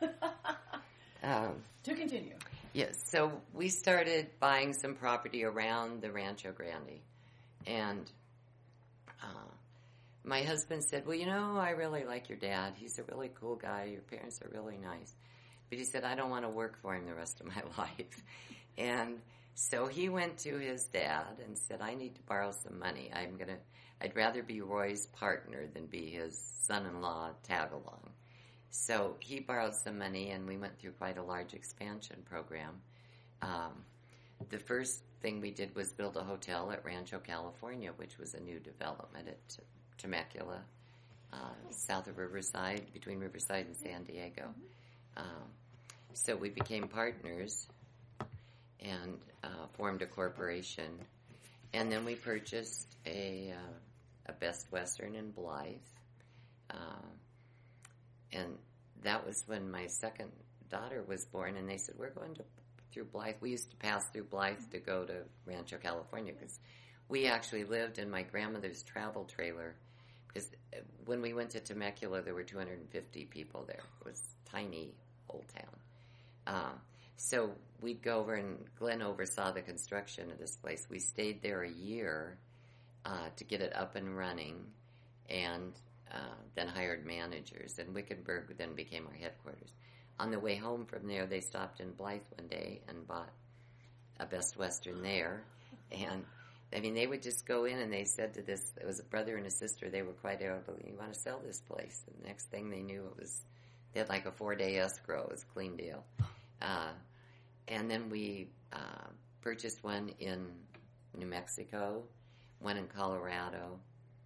um, to continue. Yes, so we started buying some property around the Rancho Grande. And uh, my husband said, well, you know, I really like your dad. He's a really cool guy. Your parents are really nice. But he said, I don't want to work for him the rest of my life. And so he went to his dad and said, I need to borrow some money. I'm going to, I'd rather be Roy's partner than be his son-in-law tag-along. So he borrowed some money, and we went through quite a large expansion program. Um, the first thing we did was build a hotel at Rancho, California, which was a new development at T- Temecula, uh, south of Riverside, between Riverside and San Diego. Um, so we became partners and uh, formed a corporation. And then we purchased a, uh, a Best Western in Blythe. Uh, and that was when my second daughter was born, and they said, we're going to through Blythe. We used to pass through Blythe to go to Rancho, California, because we actually lived in my grandmother's travel trailer, because when we went to Temecula, there were two hundred fifty people there. It was a tiny old town. Uh, so we'd go over, and Glenn oversaw the construction of this place. We stayed there a year uh, to get it up and running, and uh, then hired managers, and Wickenburg then became our headquarters. On the way home from there, they stopped in Blythe one day and bought a Best Western there. And, I mean, they would just go in, and they said to this, it was a brother and a sister, they were quite elderly, you want to sell this place? And the next thing they knew, it was, they had like a four-day escrow. It was a clean deal. Uh, and then we uh, purchased one in New Mexico, one in Colorado.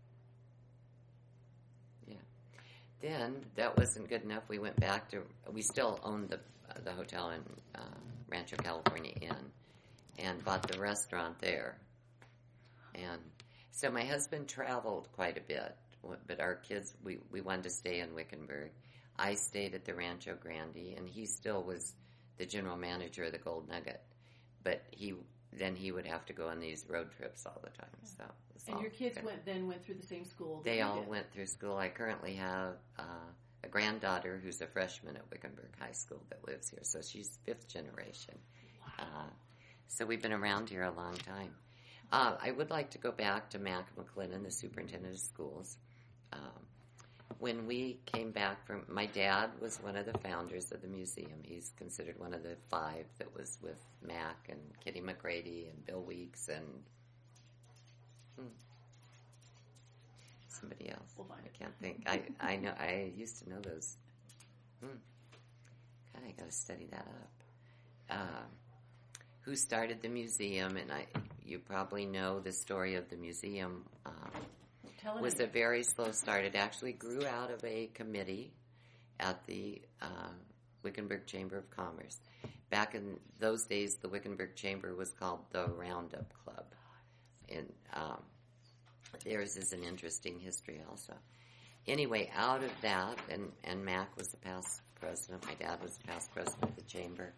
Then that wasn't good enough. We went back to, we still owned the uh, the hotel in uh, Rancho, California Inn, and bought the restaurant there. And so my husband traveled quite a bit, but our kids, we, we wanted to stay in Wickenburg. I stayed at the Rancho Grande, and he still was the general manager of the Gold Nugget. But he then he would have to go on these road trips all the time. So. And your kids went then went through the same school? They all did. Went through school. I currently have uh, a granddaughter who's a freshman at Wickenburg High School that lives here, so she's fifth generation. Wow. Uh, so we've been around here a long time. Uh, I would like to go back to Mac McLennan, the superintendent of schools. Um, when we came back from, my dad was one of the founders of the museum. He's considered one of the five that was with Mac and Kitty McGrady and Bill Weeks and Hmm. somebody else. We'll find I it. can't think. I, I know. I used to know those. Hmm. God, I got to study that up. Uh, who started the museum? And I, you probably know the story of the museum. Um, Tell it was again. a very slow start. It actually grew out of a committee at the uh, Wickenburg Chamber of Commerce. Back in those days, the Wickenburg Chamber was called the Roundup Club. And um, theirs is an interesting history also. Anyway, out of that, and, and Mac was the past president, my dad was the past president of the chamber,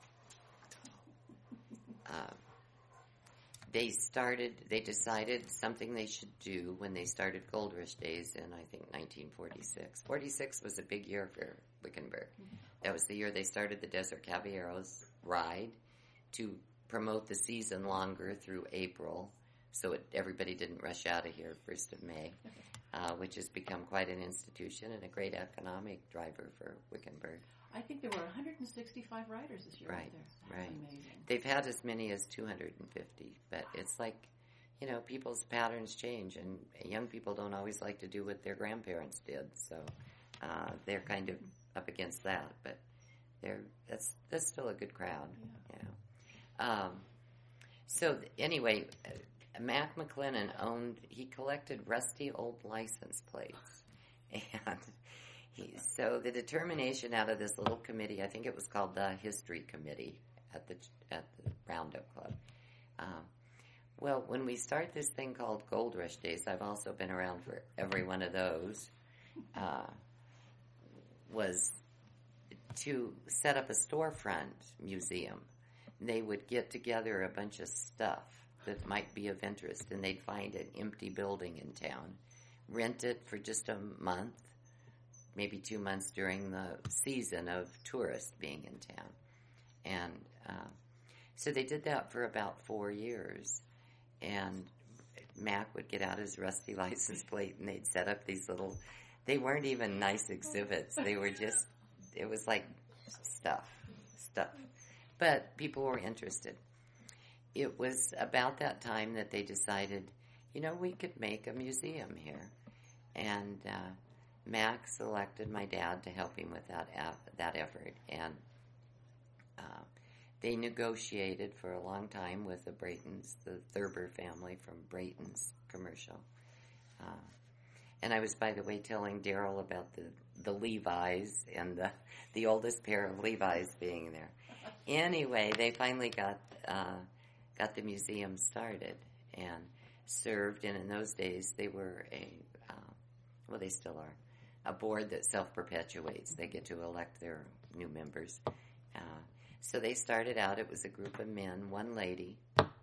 uh, they started, they decided something they should do when they started Gold Rush Days in, I think, nineteen forty-six. forty-six was a big year for Wickenburg. Mm-hmm. That was the year they started the Desert Caballeros ride to promote the season longer through April, so it, everybody didn't rush out of here first of May, uh, which has become quite an institution and a great economic driver for Wickenburg. I think there were one hundred sixty-five riders this year. Right, there. right. Amazing. They've had as many as two hundred fifty, but it's like, you know, people's patterns change, and young people don't always like to do what their grandparents did, so uh, they're kind of up against that, but they're that's that's still a good crowd, yeah. You know. Um, so th- anyway, uh, Mac McLennan owned, he collected rusty old license plates, and he, so the determination out of this little committee, I think it was called the History Committee at the at the Roundup Club. Um, well, when we start this thing called Gold Rush Days, I've also been around for every one of those, uh, was to set up a storefront museum. They would get together a bunch of stuff that might be of interest, and they'd find an empty building in town, rent it for just a month, maybe two months during the season of tourists being in town. And uh, so they did that for about four years. And Mac would get out his rusty license plate, and they'd set up these little, they weren't even nice exhibits. They were just, it was like stuff, stuff. But people were interested. It was about that time that they decided, you know, we could make a museum here. And uh, Mac selected my dad to help him with that that effort, and uh, they negotiated for a long time with the Braytons, the Thurber family from Brayton's Commercial. Uh, and I was, by the way, telling Daryl about the, the Levi's and the, the oldest pair of Levi's being there. Anyway, they finally got uh, got the museum started and served, and in those days they were a, uh, well, they still are, a board that self-perpetuates. They get to elect their new members. Uh, so they started out, it was a group of men, one lady.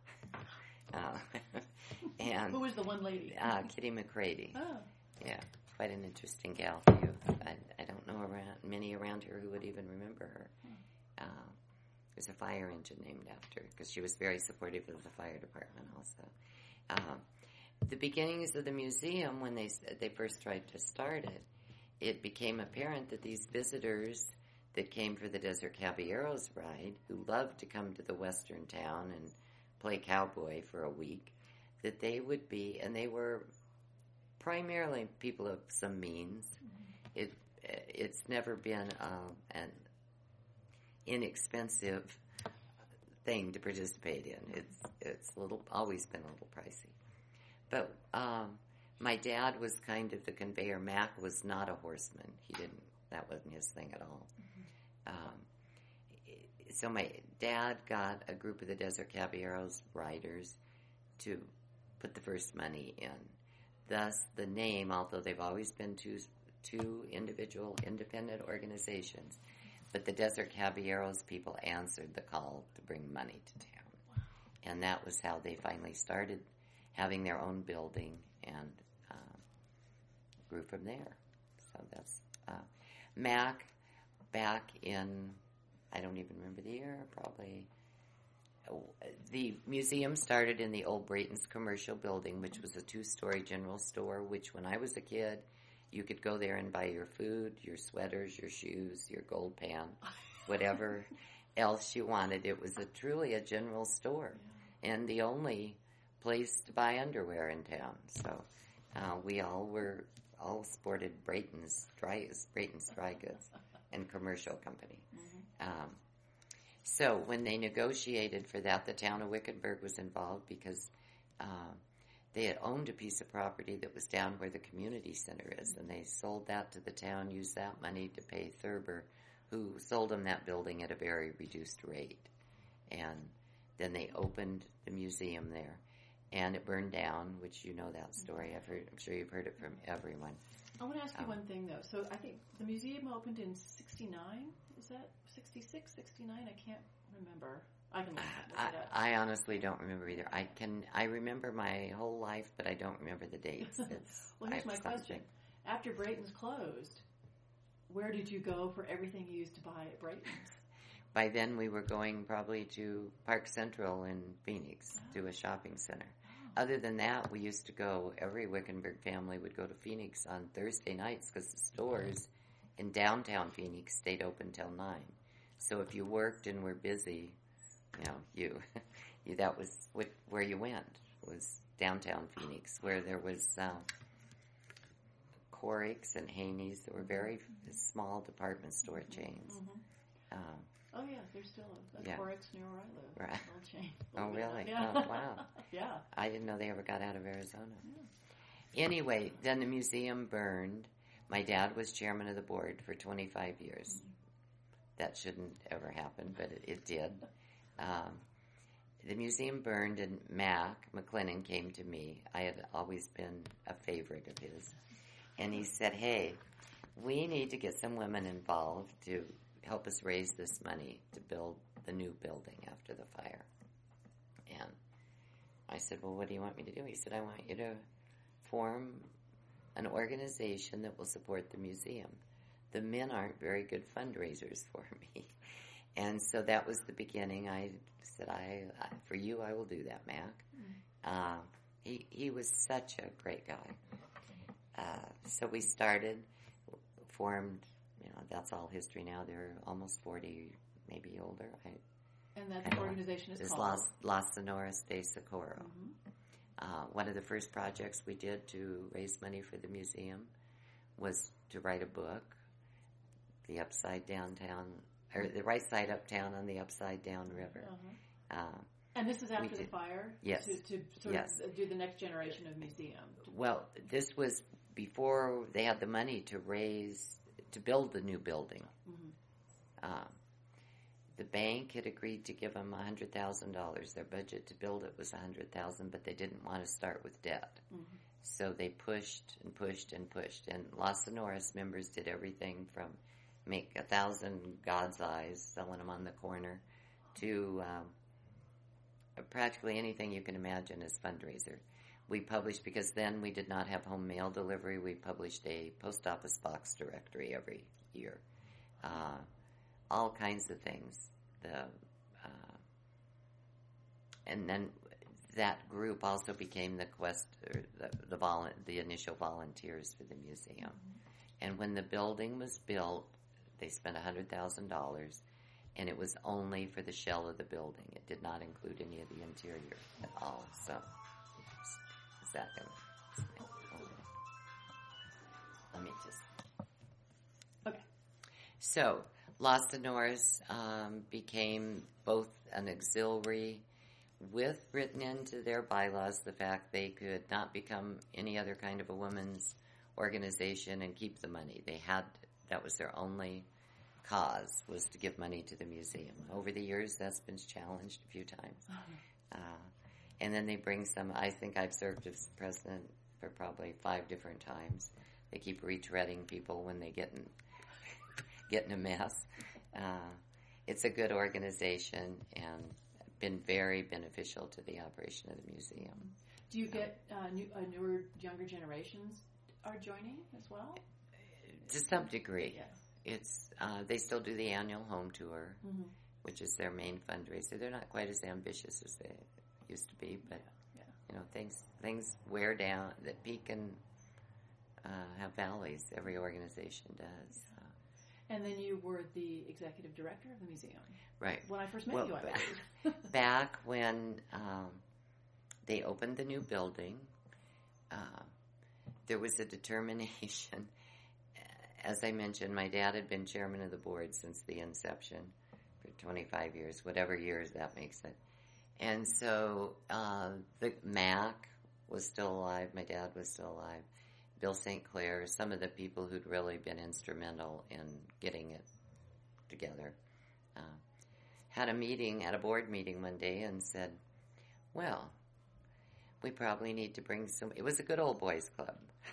Uh, and who was the one lady? Uh, Kitty McCready. Oh. Yeah, quite an interesting gal for you. I, I don't know around many around here who would even remember her. Uh, there's a fire engine named after her because she was very supportive of the fire department also. Uh, the beginnings of the museum, when they they first tried to start it, it became apparent that these visitors that came for the Desert Caballeros ride, who loved to come to the western town and play cowboy for a week, that they would be, and they were primarily people of some means. Mm-hmm. It it's never been uh, an inexpensive thing to participate in. It's it's a little always been a little pricey, but um, my dad was kind of the conveyor. Mac was not a horseman. He didn't. That wasn't his thing at all. Mm-hmm. Um, so my dad got a group of the Desert Caballeros riders to put the first money in. Thus, the name, although they've always been two two individual independent organizations, but the Desert Caballeros people answered the call to bring money to town. Wow. And that was how they finally started having their own building and uh, grew from there. So that's uh, Mac back in, I don't even remember the year, probably. The museum started in the old Brayton's Commercial building, which was a two-story general store, which when I was a kid, you could go there and buy your food, your sweaters, your shoes, your gold pan, whatever else you wanted. It was a truly a general store, and the only place to buy underwear in town. So uh, we all were all sported Brayton's dry Brayton's Dry Goods and Commercial Company. Mm-hmm. Um, so when they negotiated for that, the town of Wickenburg was involved because uh, they had owned a piece of property that was down where the community center is, and they sold that to the town, used that money to pay Thurber, who sold them that building at a very reduced rate. And then they opened the museum there. and it burned down, which you know that story. I've heard, I'm sure you've heard it from everyone. I want to ask you Um, one thing, though. So I think the museum opened in sixty-nine. Is that sixty-six, sixty-nine? I can't remember. I can look, look I, it up. I honestly don't remember either. I can I remember my whole life, but I don't remember the dates. It's, Well, here's I my have something. question. After Brayton's closed, where did you go for everything you used to buy at Brayton's? By then, we were going probably to Park Central in Phoenix, to a shopping center. Other than that, we used to go, every Wickenburg family would go to Phoenix on Thursday nights because the stores in downtown Phoenix stayed open till nine. So if you worked and were busy, you know, you, you that was what, where you went, was downtown Phoenix, where there was um, Corrick's and Haney's. There were very small department store chains. Mm-hmm. Um, Oh, yeah, there's still a, a Yeah. Corrick's near where I live. Right. Little chain. Oh, Believe it or really? not. Oh, wow. Yeah. I didn't know they ever got out of Arizona. Anyway, then the museum burned. My dad was chairman of the board for twenty-five years. That shouldn't ever happen, but it, it did. Um, the museum burned, and Mac McLennan came to me. I had always been a favorite of his. And he said, hey, we need to get some women involved to help us raise this money to build the new building after the fire. And I said, well, what do you want me to do? He said, I want you to form an organization that will support the museum. The men aren't very good fundraisers for me. And so that was the beginning. I said, I, I for you, I will do that, Mac. Mm-hmm. Uh, he, he was such a great guy. Uh, so we started, formed, you know, that's all history now. They're almost forty, maybe older. I, And that organization is It's called? Las, Las Sonoras de Socorro. Mm-hmm. Uh, one of the first projects we did to raise money for the museum was to write a book, The Upside Down Town, or The Right Side Uptown on the Upside Down River. Uh-huh. Uh, And this is after we the did- fire? Yes. To, to sort Yes. of do the next generation of museum. well, this was before they had the money to raise, to build the new building. Mm-hmm. Uh, the bank had agreed to give them one hundred thousand dollars. Their budget to build it was one hundred thousand dollars, but they didn't want to start with debt. Mm-hmm. So they pushed and pushed and pushed. And Las Sonoras members did everything from make a thousand God's eyes, selling them on the corner, to um, practically anything you can imagine as fundraiser. We published, because then we did not have home mail delivery, we published a post office box directory every year. Uh, all kinds of things. The uh, and then that group also became the quest, or the the, volu- the initial volunteers for the museum. Mm-hmm. And when the building was built, they spent a hundred thousand dollars, and it was only for the shell of the building. It did not include any of the interior at all. So, is that going? Okay. Let me just. Okay. So, Las Sonoras um, became both an auxiliary, with written into their bylaws the fact they could not become any other kind of a women's organization and keep the money. They had, that was their only cause, was to give money to the museum. Over the years, that's been challenged a few times. Uh, and then they bring some, I think I've served as president for probably five different times. They keep retreading people when they get in, get in a mess. Uh, it's a good organization and been very beneficial to the operation of the museum. Do you get uh, new, uh, newer, younger generations are joining as well? To some degree. Yes. It's uh, they still do the annual home tour, Mm-hmm. which is their main fundraiser. They're not quite as ambitious as they used to be, but Yeah. you know things things wear down. That peak and uh, have valleys. Every organization does. Uh, And then you were the executive director of the museum. right. When I first met Well, you, I back, was. back when um, they opened the new building, uh, there was a determination. As I mentioned, my dad had been chairman of the board since the inception for twenty-five years, whatever years that makes it. And so uh, the Mac was still alive. My dad was still alive. Bill Saint Clair, some of the people who'd really been instrumental in getting it together, uh, had a meeting, at a board meeting one day and said, well, we probably need to bring some. It was a good old boys club.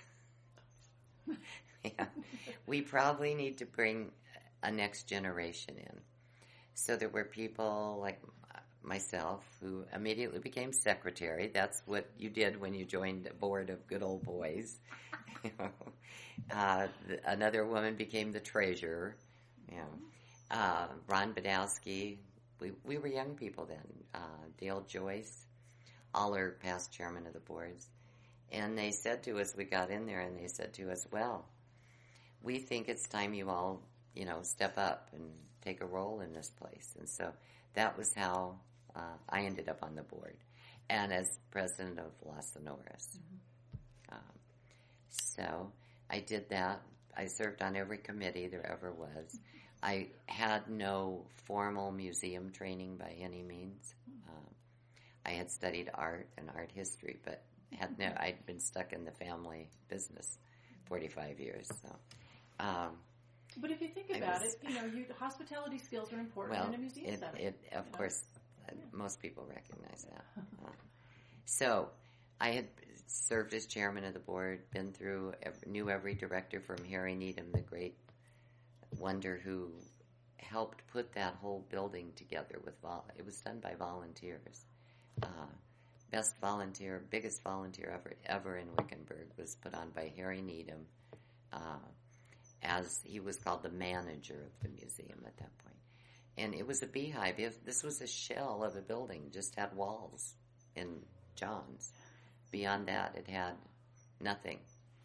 Yeah, we probably need to bring a next generation in. So there were people like myself who immediately became secretary. That's what you did when you joined a board of good old boys. You know, uh, th- another woman became the treasurer. You know, uh, Ron Badowski. We we were young people then. Uh, Dale Joyce, all are past chairman of the boards, and they said to us, we got in there, and they said to us, well, we think it's time you all, you know, step up and take a role in this place. And so that was how uh, I ended up on the board, and as president of Las Sonoras. Mm-hmm. Um, so I did that. I served on every committee there ever was. I had no formal museum training by any means. Um, I had studied art and art history, but had no. I'd been stuck in the family business forty-five years. So, um, but if you think about was, it, you know, you, hospitality skills are important well, in a museum it, setting. It, of you know? course, uh, most people recognize that. Uh, so, I had served as chairman of the board, been through, every, knew every director from Harry Needham, the great wonder who helped put that whole building together with vol- it was done by volunteers. Uh, best volunteer, biggest volunteer ever ever in Wickenburg was put on by Harry Needham, uh, as he was called the manager of the museum at that point. And it was a beehive. It, this was a shell of a building, just had walls in John's. Beyond that, it had nothing.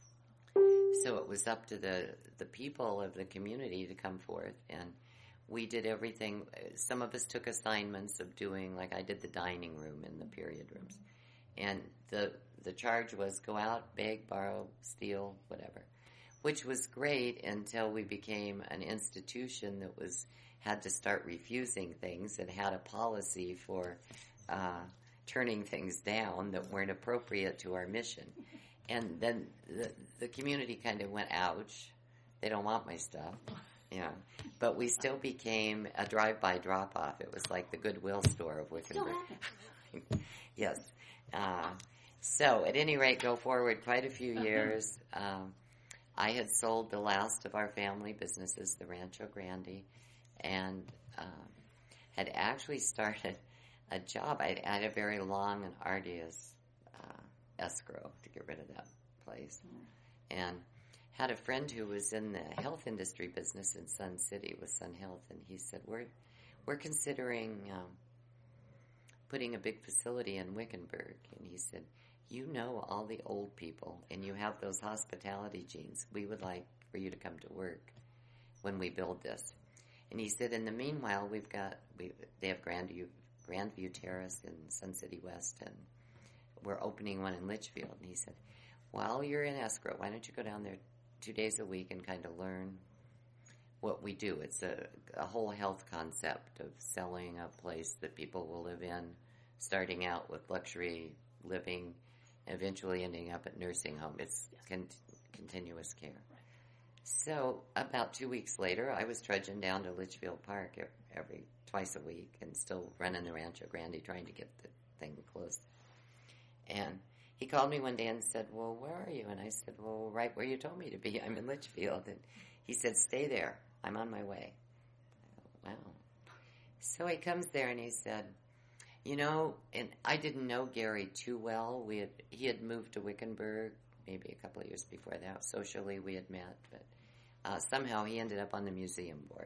So it was up to the, the people of the community to come forth, and we did everything. Some of us took assignments of doing, like I did the dining room and the period rooms. And the the charge was go out, beg, borrow, steal, whatever, which was great until we became an institution that was had to start refusing things and had a policy for uh, turning things down that weren't appropriate to our mission. And then the, the community kind of went, ouch, they don't want my stuff, you know. But we still became a drive-by drop-off. It was like the Goodwill store of Wickenburg. Yes. Uh, so at any rate, go forward quite a few years. Um, I had sold the last of our family businesses, the Rancho Grande, and um, had actually started a job. I had a very long and arduous uh, escrow to get rid of that place. Mm. And had a friend who was in the health industry business in Sun City with Sun Health, and he said, we're we're considering um, putting a big facility in Wickenburg. And he said, you know all the old people, and you have those hospitality genes. We would like for you to come to work when we build this. And he said, in the meanwhile, we've got, we they have Grandview, Grandview Terrace in Sun City West, and we're opening one in Litchfield. And he said, while you're in escrow, why don't you go down there two days a week and kind of learn what we do. It's a, a whole health concept of selling a place that people will live in, starting out with luxury living, eventually ending up at nursing home. It's yes. con- continuous care. Right. So about two weeks later, I was trudging down to Litchfield Park every twice a week and still running the Rancho Grande trying to get the thing closed. And he called me one day and said, well, where are you? And I said, well, right where you told me to be. I'm in Litchfield. And he said, stay there. I'm on my way. I go, wow. So he comes there and he said, you know, and I didn't know Gary too well. We had He had moved to Wickenburg maybe a couple of years before that. Socially we had met, but uh, somehow he ended up on the museum board.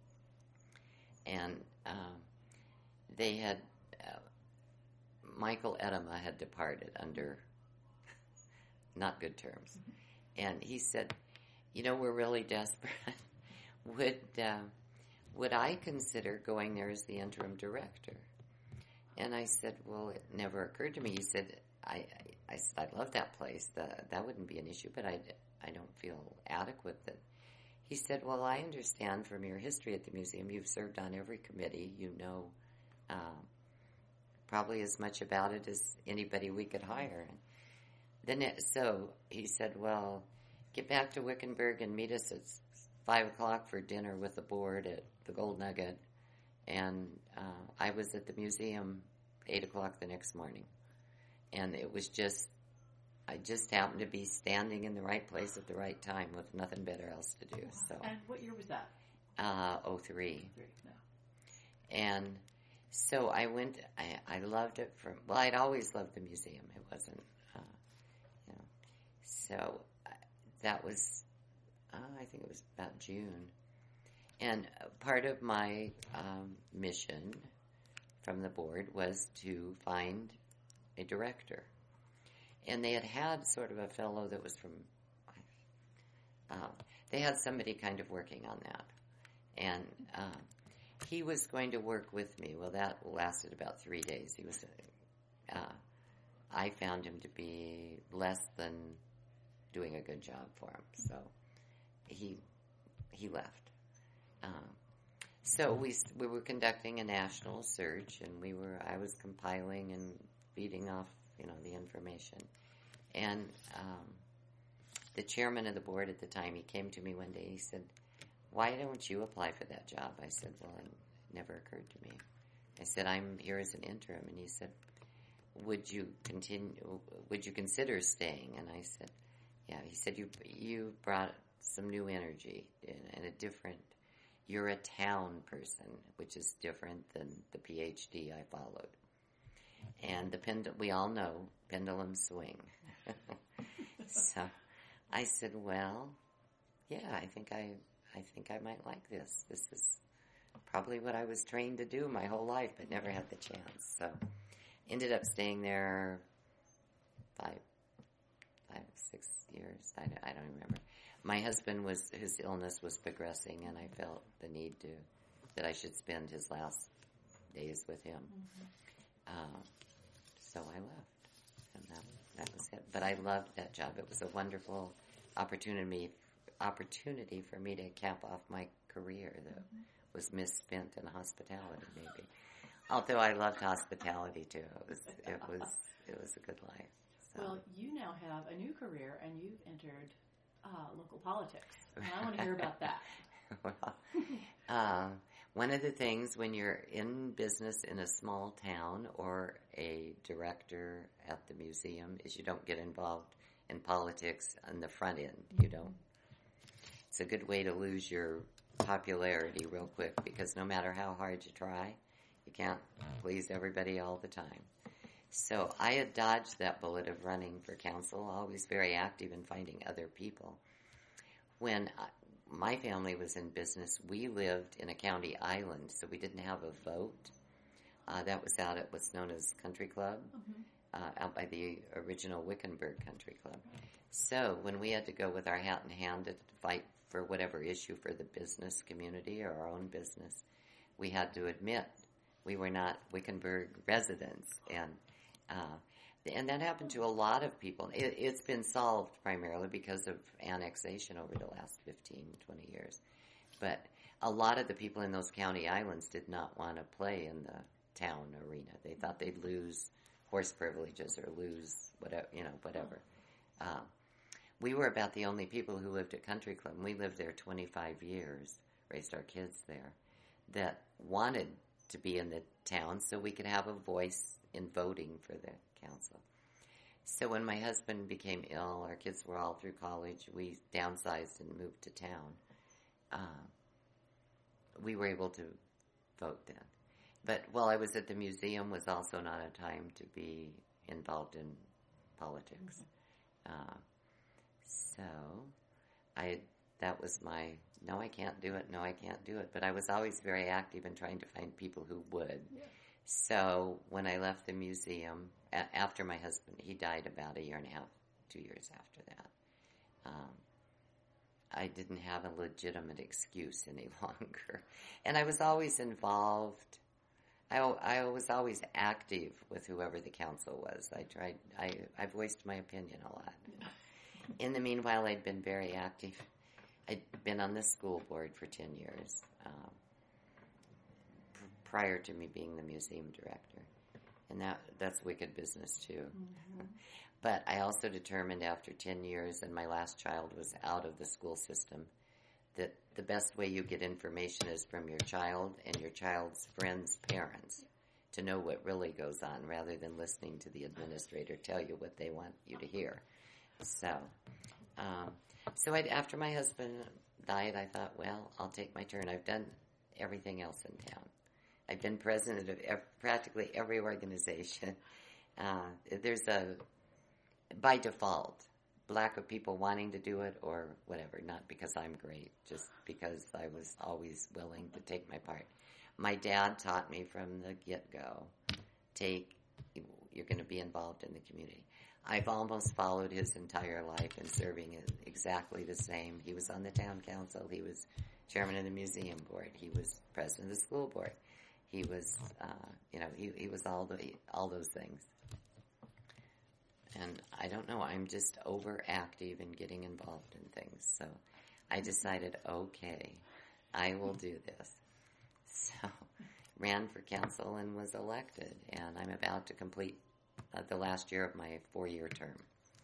And um, they had, uh, Michael Edema had departed under not good terms. Mm-hmm. And he said, you know, we're really desperate. would uh, would I consider going there as the interim director? And I said, well, it never occurred to me. He said, I, I, I said, I love that place. The, that wouldn't be an issue, but I, I don't feel adequate. That He said, well, I understand from your history at the museum, you've served on every committee. You know uh, probably as much about it as anybody we could hire. And then it, so he said, well, get back to Wickenburg and meet us at five o'clock for dinner with the board at the Gold Nugget. And uh, I was at the museum eight o'clock the next morning. and it was just, I just happened to be standing in the right place at the right time with nothing better else to do. So, and what year was that? uh, oh three. Three, no. And so I went, I, I loved it from, well, I'd always loved the museum. It wasn't, uh, you know, so uh, that was, uh, I think it was about June. And part of my um, mission from the board was to find a director. And they had had sort of a fellow that was from, uh, they had somebody kind of working on that. And uh, he was going to work with me. Well, that lasted about three days. He was, uh, I found him to be less than doing a good job for him. So he he left. Um, so we we were conducting a national search, and we were I was compiling and feeding off, you know, the information. And um, the chairman of the board at the time, he came to me one day. He said, "Why don't you apply for that job?" I said, "Well, it never occurred to me." I said, "I'm here as an interim." And he said, "Would you continue? Would you consider staying?" And I said, "Yeah." He said, "You you brought some new energy and, and a different. You're a town person, which is different than the P H D I followed. And the pendulum, we all know, pendulums swing." So I said, "Well, yeah, I think I, I think I might like this. This is probably what I was trained to do my whole life, but never had the chance." So ended up staying there five, five, six years. I, I don't remember. My husband was, his illness was progressing, and I felt the need to, that I should spend his last days with him. Mm-hmm. Uh, so I left, and that, that was it. But I loved that job. It was a wonderful opportunity, opportunity for me to cap off my career that mm-hmm. was misspent in hospitality, maybe. Although I loved hospitality too. It was, it was, it was a good life. So. Well, you now have a new career, and you've entered Uh, local politics. And I want to hear about that. Well, uh, one of the things when you're in business in a small town or a director at the museum is you don't get involved in politics on the front end. You don't. It's a good way to lose your popularity real quick because no matter how hard you try, you can't please everybody all the time. So I had dodged that bullet of running for council, always very active in finding other people. When I, my family was in business, we lived in a county island, so we didn't have a vote. Uh, that was out at what's known as Country Club, mm-hmm. uh, out by the original Wickenburg Country Club. So when we had to go with our hat in hand to fight for whatever issue for the business community or our own business, we had to admit we were not Wickenburg residents, and Uh, and that happened to a lot of people. It, it's been solved primarily because of annexation over the last fifteen, twenty years. But a lot of the people in those county islands did not want to play in the town arena. They thought they'd lose horse privileges or lose whatever, you know, whatever. Uh, we were about the only people who lived at Country Club. We lived there twenty-five years, raised our kids there, that wanted to be in the town so we could have a voice in voting for the council. So when my husband became ill, our kids were all through college, we downsized and moved to town. Uh, we were able to vote then. But while I was at the museum was also not a time to be involved in politics. Mm-hmm. Uh, so I that was my, no, I can't do it, no, I can't do it. But I was always very active in trying to find people who would. Yeah. So when I left the museum, a- after my husband, he died about a year and a half, two years after that, um, I didn't have a legitimate excuse any longer. And I was always involved. I, I was always active with whoever the council was. I tried, I, I voiced my opinion a lot. In the meanwhile, I'd been very active. I'd been on the school board for ten years. Um, prior to me being the museum director. And that that's wicked business too. Mm-hmm. But I also determined after ten years and my last child was out of the school system that the best way you get information is from your child and your child's friends' parents to know what really goes on rather than listening to the administrator tell you what they want you to hear. So, um, so I, after my husband died, I thought, well, I'll take my turn. I've done everything else in town. I've been president of ev- practically every organization. Uh, there's a, by default, lack of people wanting to do it or whatever, not because I'm great, just because I was always willing to take my part. My dad taught me from the get-go, take, you're going to be involved in the community. I've almost followed his entire life in serving it exactly the same. He was on the town council. He was chairman of the museum board. He was president of the school board. He was, uh, you know, he, he was all the all those things. And I don't know, I'm just overactive in getting involved in things. So I decided, okay, I will do this. So ran for council and was elected. And I'm about to complete uh, the last year of my four-year term.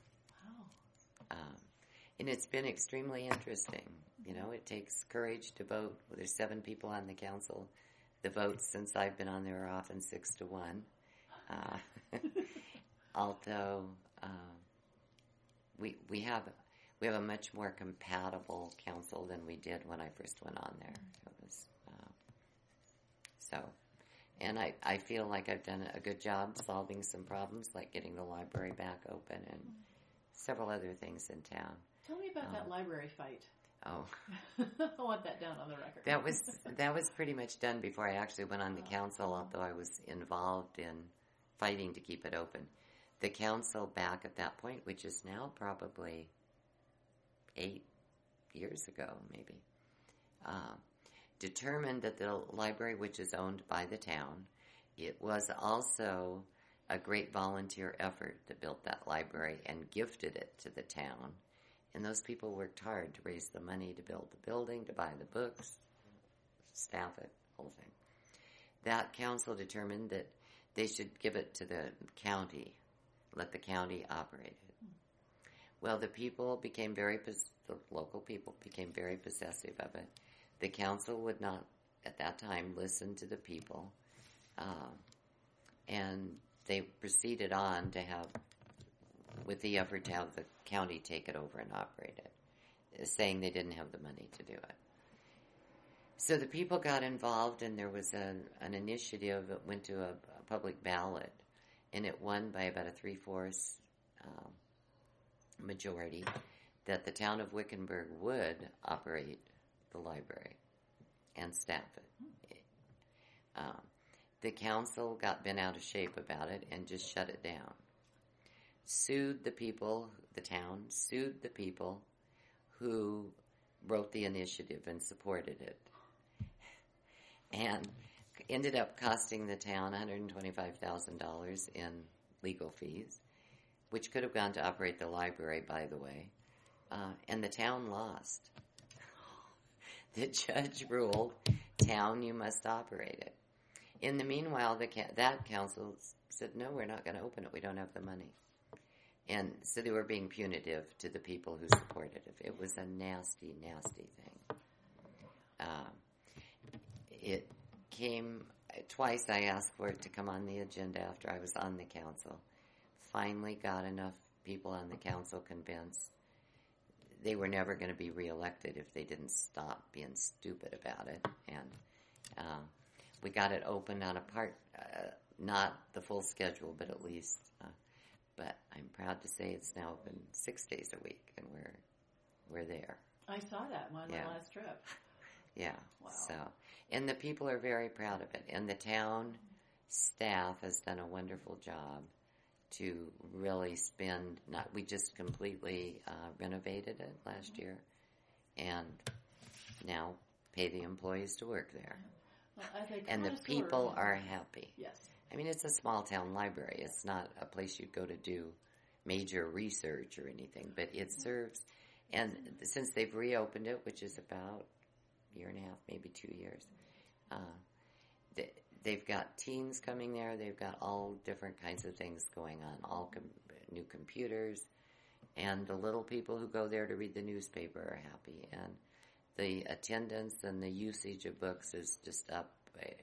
Wow. Um, and it's been extremely interesting. You know, it takes courage to vote. Well, there's seven people on the council. The votes since I've been on there are often six to one. Uh, although uh, we we have we have a much more compatible council than we did when I first went on there. It was uh, so, and I I feel like I've done a good job solving some problems, like getting the library back open and several other things in town. Tell me about um, that library fight. Oh, I want that down on the record. that was that was pretty much done before I actually went on the council, although I was involved in fighting to keep it open. The council back at that point, which is now probably eight years ago, maybe, uh, determined that the library, which is owned by the town, it was also a great volunteer effort that built that library and gifted it to the town. And those people worked hard to raise the money to build the building, to buy the books, staff it, whole thing. That council determined that they should give it to the county, let the county operate it. Well, the people became very, the local people became very possessive of it. The council would not, at that time, listen to the people. Uh, and they proceeded on to have, with the effort to have the county take it over and operate it, saying they didn't have the money to do it. So the people got involved, and there was a, an initiative that went to a, a public ballot, and it won by about a three-fourths um, majority that the town of Wickenburg would operate the library and staff it. Um, the council got bent out of shape about it and just shut it down. Sued the people, the town, sued the people who wrote the initiative and supported it. And ended up costing the town one hundred twenty-five thousand dollars in legal fees, which could have gone to operate the library, by the way. Uh, and the town lost. The judge ruled, town, you must operate it. In the meanwhile, the ca- that council said, no, we're not going to open it. We don't have the money. And so they were being punitive to the people who supported it. It was a nasty, nasty thing. Um, it came, twice I asked for it to come on the agenda after I was on the council. Finally got enough people on the council convinced they were never going to be reelected if they didn't stop being stupid about it. And um, we got it open on a part, uh, not the full schedule, but at least... Uh, But I'm proud to say it's now open six days a week, and we're we're there. I saw that on yeah. my last trip. Yeah. Wow. So, and the people are very proud of it, and the town staff has done a wonderful job to really spend. Not we just completely uh, renovated it last year, and now pay the employees to work there. Well, as a and the connoisseur, people are happy. Yes. I mean, it's a small town library. It's not a place you'd go to do major research or anything, but it serves, and since they've reopened it, which is about a year and a half, maybe two years, uh, they, they've got teens coming there. They've got all different kinds of things going on, all com- new computers, and the little people who go there to read the newspaper are happy, and the attendance and the usage of books is just up uh,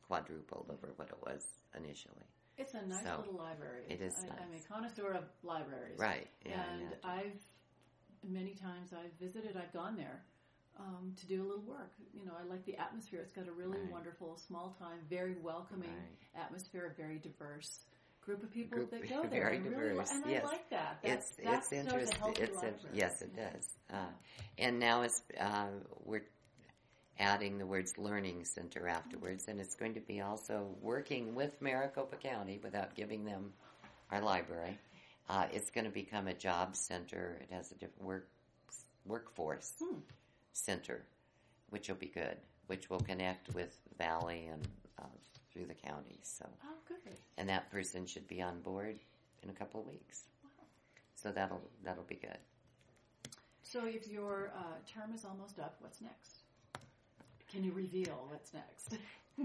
quadrupled over what it was initially. It's a nice So, little library. it is I, nice. I'm a connoisseur of libraries. Right. Yeah, I and imagine. I've, many times I've visited, I've gone there um, to do a little work. You know, I like the atmosphere. It's got a really Right. wonderful, small time, very welcoming Right. atmosphere, very diverse group of people Group- that go there. very I really, diverse, and yes. I like that. That's, It's that it's shows a interesting. healthy It's in, library. yes, it does. Uh, and now it's uh, we're adding the words learning center afterwards, and it's going to be also working with Maricopa County without giving them our library. Uh, it's going to become a job center. It has a different work workforce Hmm. center, which will be good, which will connect with Valley and uh, through the county. So. Oh, good. And that person should be on board in a couple of weeks. Wow. So that'll that'll be good. So if your uh, term is almost up, what's next? Can you reveal what's next?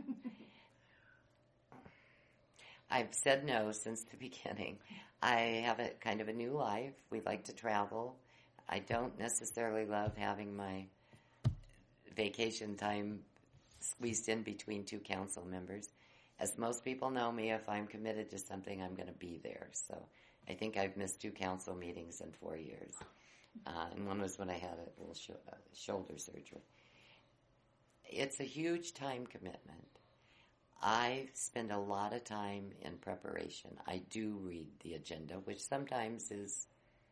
I've said no since the beginning. I have a kind of a new life. We like to travel. I don't necessarily love having my vacation time squeezed in between two council members. As most people know me, if I'm committed to something, I'm going to be there. So I think I've missed two council meetings in four years. Uh, and one was when I had a little sh- uh, shoulder surgery. It's a huge time commitment. I spend a lot of time in preparation. I do read the agenda, which sometimes is,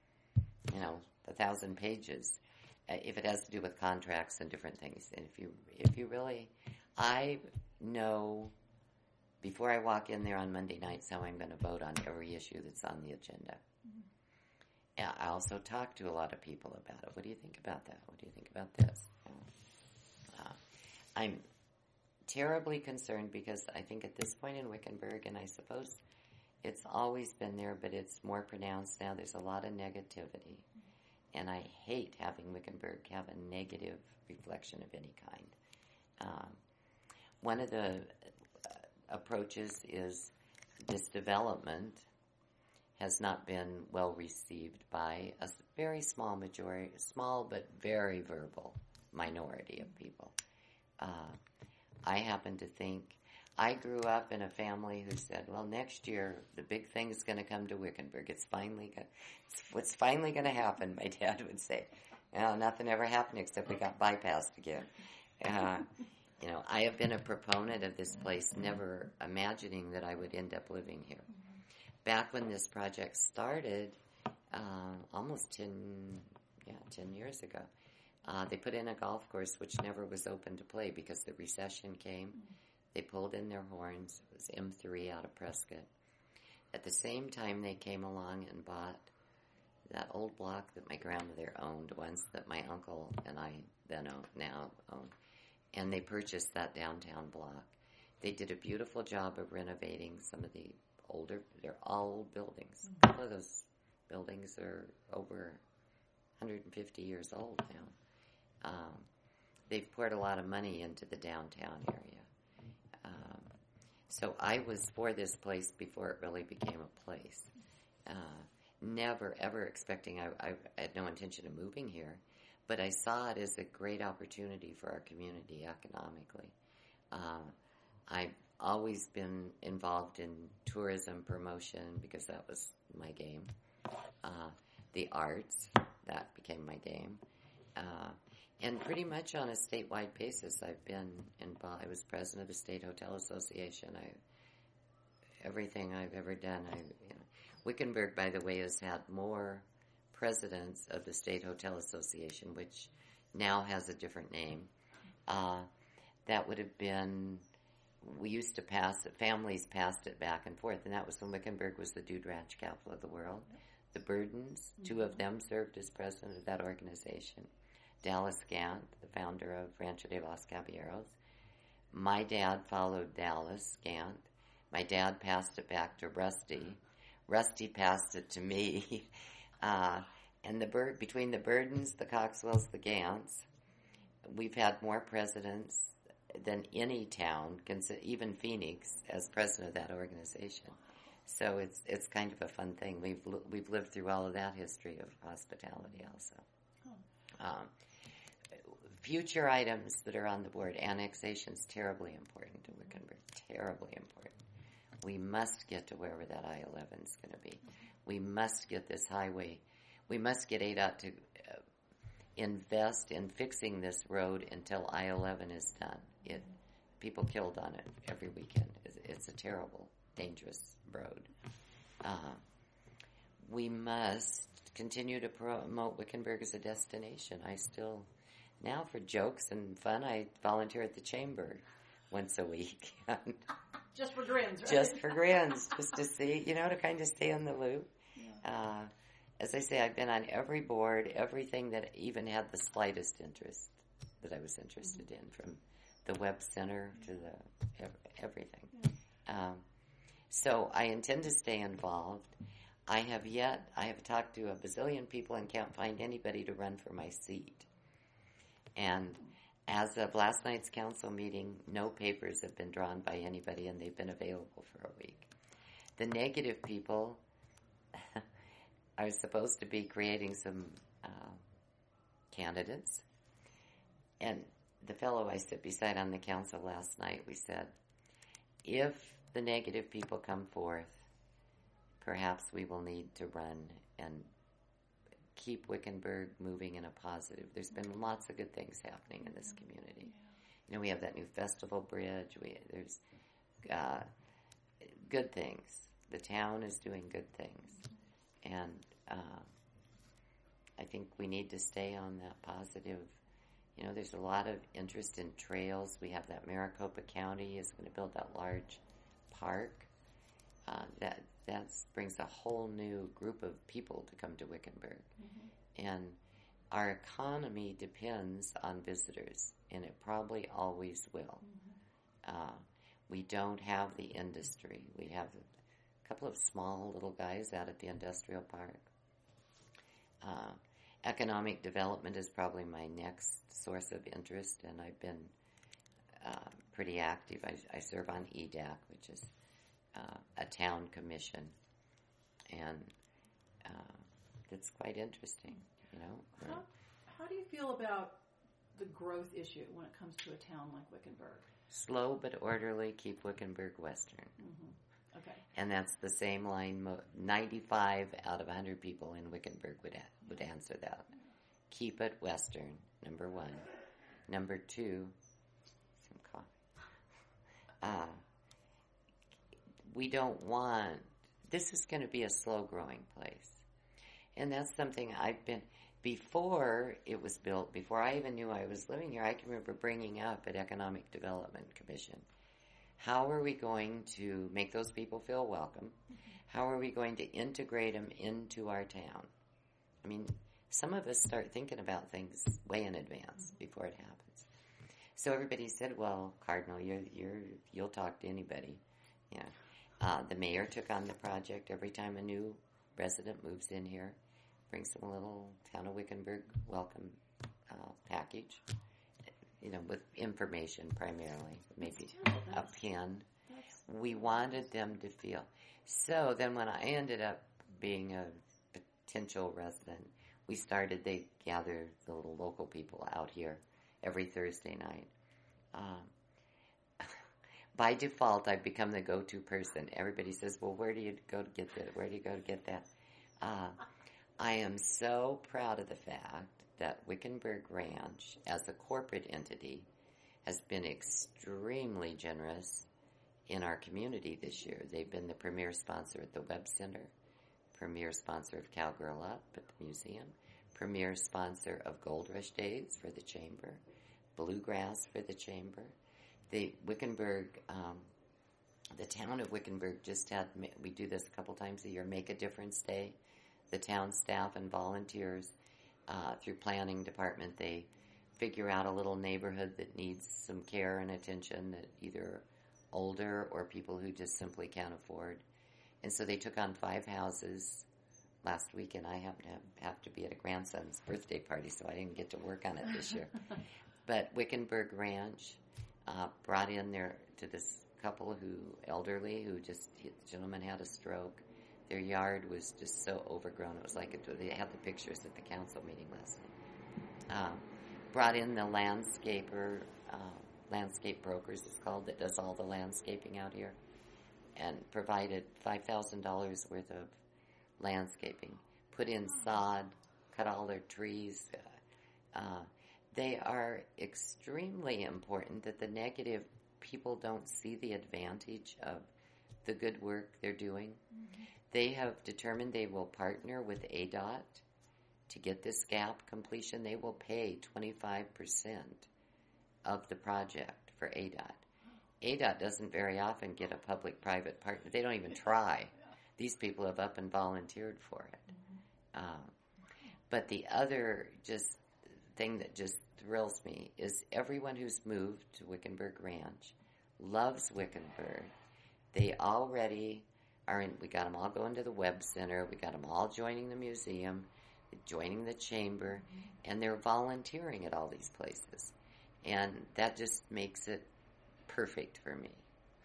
you know, a thousand pages, uh, if it has to do with contracts and different things. And if you, if you really, I know before I walk in there on Monday nights how I'm going to vote on every issue that's on the agenda. Mm-hmm. Yeah, I also talk to a lot of people about it. What do you think about that? What do you think about this? Uh, I'm terribly concerned because I think at this point in Wickenburg, and I suppose it's always been there, but it's more pronounced now, there's a lot of negativity. And I hate having Wickenburg have a negative reflection of any kind. Um, one of the approaches is this development has not been well received by a very small majority, small but very verbal minority of people. Uh, I happen to think, I grew up in a family who said, well, next year the big thing is going to come to Wickenburg. It's finally going it's what's finally going to happen, my dad would say. Well, nothing ever happened except we got bypassed again. Uh, You know, I have been a proponent of this place, never imagining that I would end up living here. Back when this project started, uh, almost ten, yeah, ten years ago, uh, they put in a golf course which never was open to play because the recession came. They pulled in their horns. It was M three out of Prescott. At the same time, they came along and bought that old block that my grandmother owned once, that my uncle and I then own, now own. And they purchased that downtown block. They did a beautiful job of renovating some of the older, they're all old buildings. A couple of those buildings are over one hundred fifty years old now. Um, they've poured a lot of money into the downtown area. Um, so I was for this place before it really became a place. Uh, never, ever expecting, I, I, I had no intention of moving here. But I saw it as a great opportunity for our community economically. Uh, I've always been involved in tourism promotion because that was my game. Uh, the arts, that became my game. Uh, and pretty much on a statewide basis, I've been involved. I was president of the State Hotel Association. I, everything I've ever done, I, you know, Wickenburg, by the way, has had more presidents of the State Hotel Association, which now has a different name. Uh, that would have been, we used to pass it, families passed it back and forth, and that was when Wickenburg was the Dude Ranch capital of the world. The Burdens, mm-hmm. two of them served as president of that organization. Dallas Gant, the founder of Rancho de los Caballeros. My dad followed Dallas Gant. My dad passed it back to Rusty. Rusty passed it to me. Uh, and the bird between the Burdens, the Coxwells, the Gants, we've had more presidents than any town, even Phoenix, as president of that organization. So it's it's kind of a fun thing. We've we've lived through all of that history of hospitality also. Oh. Um, future items that are on the board. Annexation is terribly important to Wickenburg. Terribly important. We must get to wherever that I eleven is going to be. We must get this highway. We must get A D O T to uh, invest in fixing this road until I eleven is done. It people killed on it every weekend. It's, it's a terrible, dangerous road. Uh, we must continue to promote Wickenburg as a destination. I still, now for jokes and fun, I volunteer at the Chamber once a week. Just for grins, right? Just for grins, just to see, you know, to kind of stay in the loop. Yeah. Uh, as I say, I've been on every board, everything that even had the slightest interest that I was interested mm-hmm. in, from the Web Center to the everything. Yeah. Um, so I intend to stay involved. I have yet, I have talked to a bazillion people and can't find anybody to run for my seat. And as of last night's council meeting, no papers have been drawn by anybody, and they've been available for a week. The negative people, I was supposed to be creating some uh, candidates, and the fellow I sit beside on the council last night, we said, if the negative people come forth, perhaps we will need to run and keep Wickenburg moving in a positive. There's been lots of good things happening in this community. You know, we have that new festival bridge. We there's uh, good things. The town is doing good things, and uh, I think we need to stay on that positive. You know, there's a lot of interest in trails. We have that Maricopa County is going to build that large park. Uh, that that brings a whole new group of people to come to Wickenburg. Mm-hmm. And our economy depends on visitors, and it probably always will. Mm-hmm. Uh, we don't have the industry. We have a couple of small little guys out at the industrial park. Uh, economic development is probably my next source of interest, and I've been uh, pretty active. I, I serve on E D A C, which is Uh, a town commission, and uh, it's quite interesting, you know. How, how do you feel about the growth issue when it comes to a town like Wickenburg? Slow but orderly, keep Wickenburg Western. Mm-hmm. Okay. And that's the same line. ninety-five out of one hundred people in Wickenburg would a- would answer that. Keep it Western, number one. Number two, some coffee. Uh, we don't want, this is going to be a slow-growing place. And that's something I've been, before it was built, before I even knew I was living here, I can remember bringing up at Economic Development Commission, how are we going to make those people feel welcome? How are we going to integrate them into our town? I mean, some of us start thinking about things way in advance before it happens. So everybody said, well, Cardinal, you're, you're, you'll talk to anybody. Yeah. Uh, the mayor took on the project. Every time a new resident moves in here, brings them a little Town of Wickenburg welcome uh, package, you know, with information primarily, maybe a pin. We wanted them to feel. So then when I ended up being a potential resident, we started, they gather the little local people out here every Thursday night. Um, By default, I've become the go-to person. Everybody says, well, where do you go to get that? Where do you go to get that? Uh, I am so proud of the fact that Wickenburg Ranch, as a corporate entity, has been extremely generous in our community this year. They've been the premier sponsor at the Web Center, premier sponsor of Cowgirl Up at the museum, premier sponsor of Gold Rush Days for the Chamber, Bluegrass for the Chamber. The Wickenburg, um, the town of Wickenburg just had, we do this a couple times a year, Make a Difference Day. The town staff and volunteers, uh, through planning department, they figure out a little neighborhood that needs some care and attention, that either older or people who just simply can't afford. And so they took on five houses last week, and I happened to have to be at a grandson's birthday party, so I didn't get to work on it this year. But Wickenburg Ranch uh, brought in their, to this couple who, elderly, who just, the gentleman had a stroke. Their yard was just so overgrown. It was like, it, they had the pictures at the council meeting last night. Um, brought in the landscaper, uh, landscape brokers it's called, that does all the landscaping out here, and provided five thousand dollars worth of landscaping, put in sod, cut all their trees. Uh, they are extremely important. That the negative people don't see the advantage of the good work they're doing. Mm-hmm. They have determined they will partner with A D O T to get this gap completion. They will pay twenty-five percent of the project for A D O T. A D O T doesn't very often get a public-private partner. They don't even try. These people have up and volunteered for it. Mm-hmm. Um, but the other just thing that just thrills me is everyone who's moved to Wickenburg Ranch loves Wickenburg. They already are in, we got them all going to the Webb Center, we got them all joining the museum, joining the chamber, mm-hmm. and they're volunteering at all these places. And that just makes it perfect for me.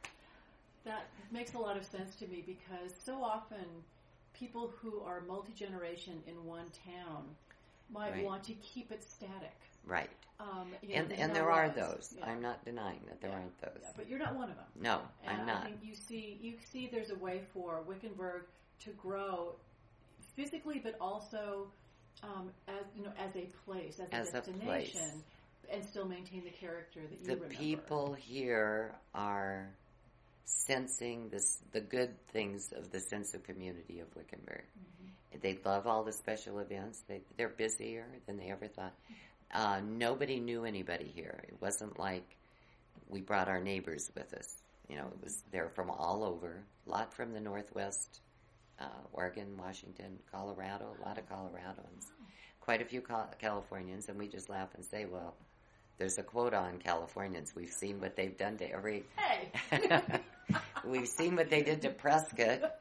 That makes a lot of sense to me, because so often people who are multi-generation in one town might right. want to keep it static. Right. Um, you and know, and no there are rise. those. Yeah. I'm not denying that there yeah. aren't those. Yeah, but you're not one of them. No, and I'm not. I think you see, you see there's a way for Wickenburg to grow physically, but also um, as you know, as a place, as, as a destination, a place. and still maintain the character that you the remember. People here are sensing this, the good things of the sense of community of Wickenburg. Mm-hmm. They love all the special events. They, they're busier than they ever thought. Uh, nobody knew anybody here. It wasn't like we brought our neighbors with us. You know, it was they're from all over. A lot from the Northwest, uh, Oregon, Washington, Colorado. A lot of Coloradoans. Quite a few Californians, and we just laugh and say, well, there's a quote on Californians. We've seen what they've done to every... Hey! We've seen what they did to Prescott.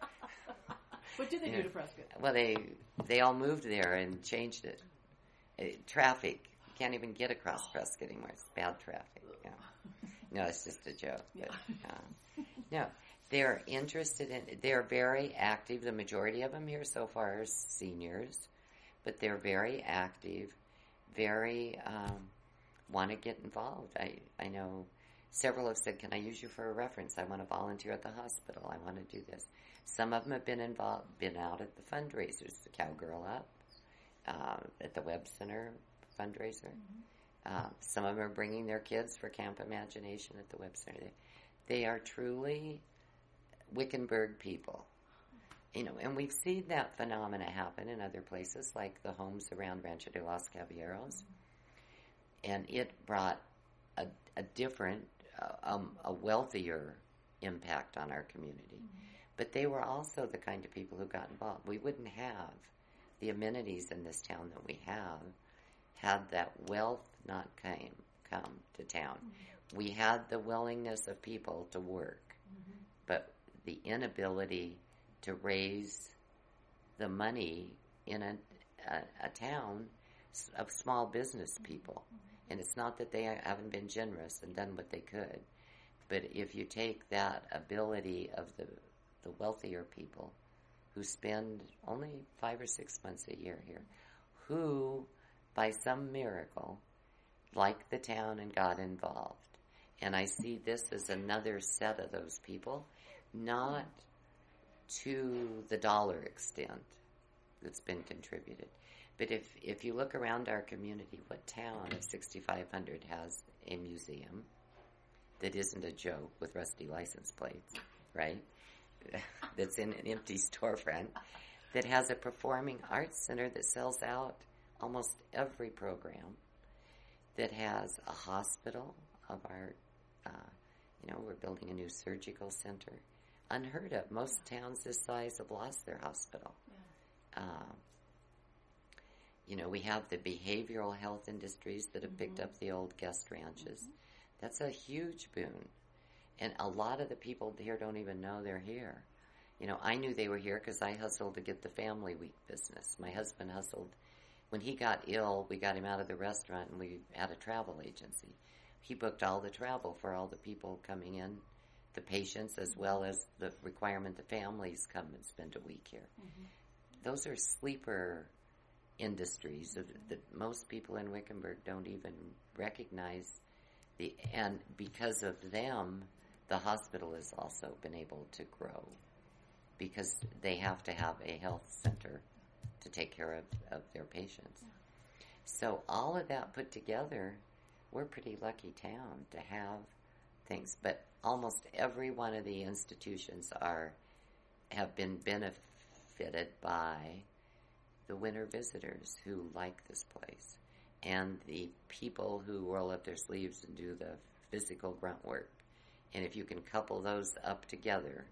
What did they you do know, to Prescott? Well, they they all moved there and changed it. Uh, traffic. You can't even get across Prescott anymore. It's bad traffic. Yeah. No, it's just a joke. But, uh, no, they're interested in... They're very active. The majority of them here so far are seniors. But they're very active, very... Um, want to get involved. I, I know several have said, can I use you for a reference? I want to volunteer at the hospital. I want to do this. Some of them have been involved, been out at the fundraisers, the Cowgirl Up, uh, at the Webb Center fundraiser. Mm-hmm. Uh, some of them are bringing their kids for Camp Imagination at the Webb Center. They, they are truly Wickenburg people. You know, and we've seen that phenomena happen in other places, like the homes around Rancho de los Caballeros. Mm-hmm. And it brought a, a different, uh, um, a wealthier impact on our community. Mm-hmm. But they were also the kind of people who got involved. We wouldn't have the amenities in this town that we have had that wealth not came, come to town. Mm-hmm. We had the willingness of people to work, mm-hmm. but the inability to raise the money in a, a, a town of small business people. Mm-hmm. And it's not that they haven't been generous and done what they could, but if you take that ability of the the wealthier people who spend only five or six months a year here, who, by some miracle, like the town and got involved. And I see this as another set of those people, not to the dollar extent that's been contributed. But if, if you look around our community, what town of sixty-five hundred has a museum that isn't a joke with rusty license plates, right? That's in an empty storefront, that has a performing arts center that sells out almost every program, that has a hospital of art. Uh, you know, we're building a new surgical center. Unheard of. Most towns this size have lost their hospital. Yeah. Uh, You know, we have the behavioral health industries that have mm-hmm. picked up the old guest ranches. Mm-hmm. That's a huge boon. And a lot of the people here don't even know they're here. You know, I knew they were here because I hustled to get the family week business. My husband hustled. When he got ill, we got him out of the restaurant and we had a travel agency. He booked all the travel for all the people coming in, the patients, as well as the requirement the families come and spend a week here. Mm-hmm. Those are sleeper industries that, that most people in Wickenburg don't even recognize. The and because of them, the hospital has also been able to grow because they have to have a health center to take care of, of their patients. Yeah. So all of that put together, we're a pretty lucky town to have things. But almost every one of the institutions are have been benefited by the winter visitors who like this place and the people who roll up their sleeves and do the physical grunt work. And if you can couple those up together,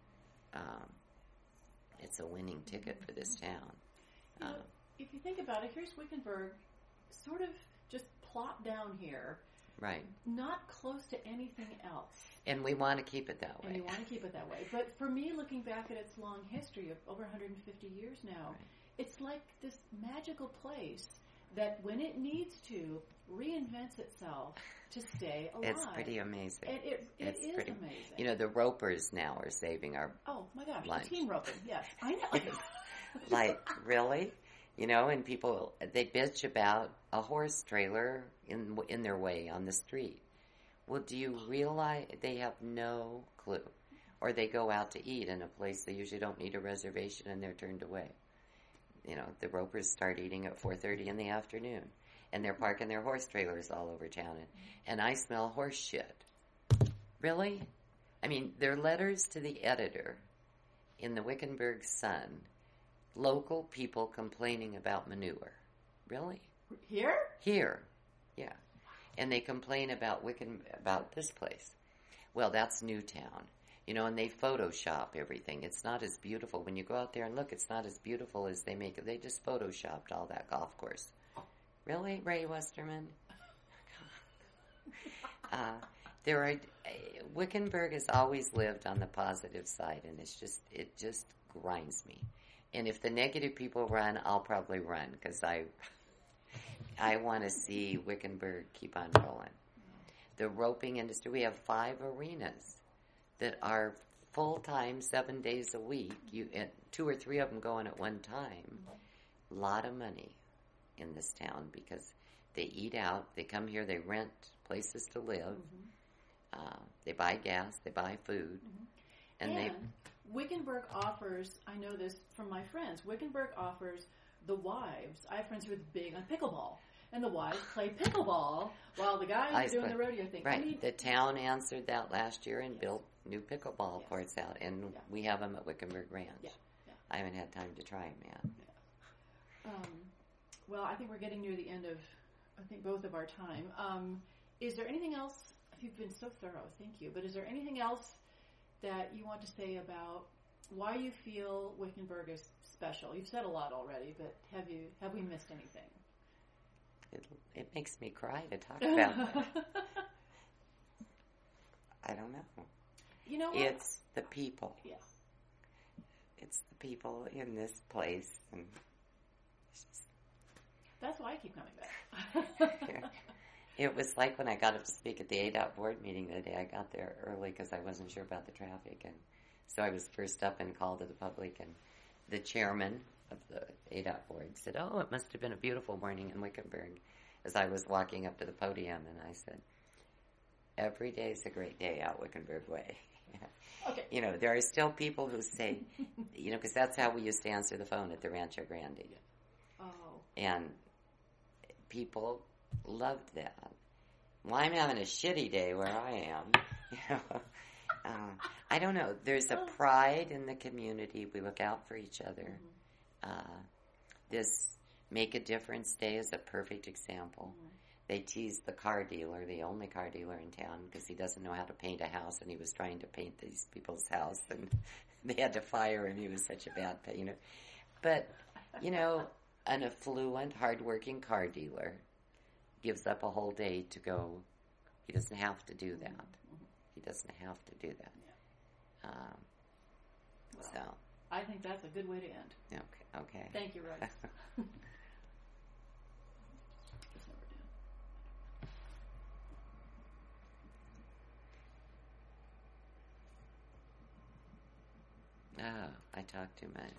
um, it's a winning ticket for this town. You know, um, if you think about it, here's Wickenburg, sort of just plopped down here, right. not close to anything else. And we want to keep it that way. And you want to keep it that way. But for me, looking back at its long history of over one hundred fifty years now, Right. it's like this magical place that when it needs to, reinvents itself to stay alive. It's pretty amazing. And it, it It's is pretty, amazing. You know, the ropers now are saving our, oh, my gosh, lunch. the team roping, yes. I know. like, really? You know, and people, they bitch about a horse trailer in in their way on the street. Well, do you realize they have no clue? Or they go out to eat in a place they usually don't need a reservation and they're turned away. You know, the ropers start eating at four thirty in the afternoon. And they're parking their horse trailers all over town. And, and I smell horse shit. Really? I mean, their letters to the editor in the Wickenburg Sun, local people complaining about manure. Really? Here? Here. Yeah. And they complain about Wicken, about this place. Well, that's Newtown. You know, and they Photoshop everything. It's not as beautiful. When you go out there and look, it's not as beautiful as they make it. They just Photoshopped all that golf course. Really, Ray Westerman? uh, there are, uh, Wickenburg has always lived on the positive side, and it's just, it just grinds me. And if the negative people run, I'll probably run, because I, I want to see Wickenburg keep on rolling. The roping industry, we have five arenas that are full-time, seven days a week. You, and two or three of them going at one time. A lot of money in this town because they eat out, they come here, they rent places to live, mm-hmm. uh, they buy gas, they buy food, mm-hmm. and, and they... Wickenburg offers, I know this from my friends, Wickenburg offers the wives, I have friends who are big on pickleball, and the wives play pickleball while the guys I are doing suppose, the rodeo thing. Right, I mean, the town answered that last year and yes. built new pickleball yes. courts out, and yeah. we have them at Wickenburg Ranch. Yeah. Yeah. I haven't had time to try them yet. Yeah. Um, well, I think we're getting near the end of, I think, both of our time. Um, is there anything else? You've been so thorough, thank you. But is there anything else that you want to say about why you feel Wickenburg is special? You've said a lot already, but have you have we missed anything? It, it makes me cry to talk about that. I don't know. You know what? It's the people. Yeah. It's the people in this place, and it's just, that's why I keep coming back. yeah. It was like when I got up to speak at the A D O T board meeting the day. I got there early because I wasn't sure about the traffic, and so I was first up and called to the public, and the chairman of the A D O T board said, "Oh, it must have been a beautiful morning in Wickenburg," as I was walking up to the podium, and I said, "Every day is a great day out Wickenburg way." Okay. You know, there are still people who say, you know, because that's how we used to answer the phone at the Rancho Grande. Oh. And people loved that. Well, I'm having a shitty day where I am. You know, uh, I don't know. There's a pride in the community. We look out for each other. Mm-hmm. Uh, this Make a Difference Day is a perfect example. Mm-hmm. They teased the car dealer, the only car dealer in town, because he doesn't know how to paint a house, and he was trying to paint these people's house, and they had to fire him. He was such a bad painter. But, you know, an affluent, hardworking car dealer gives up a whole day to go. He doesn't have to do that. He doesn't have to do that. Yeah. Um, well, so. I think that's a good way to end. Okay. Okay. Thank you, Royce. Oh, I talk too much.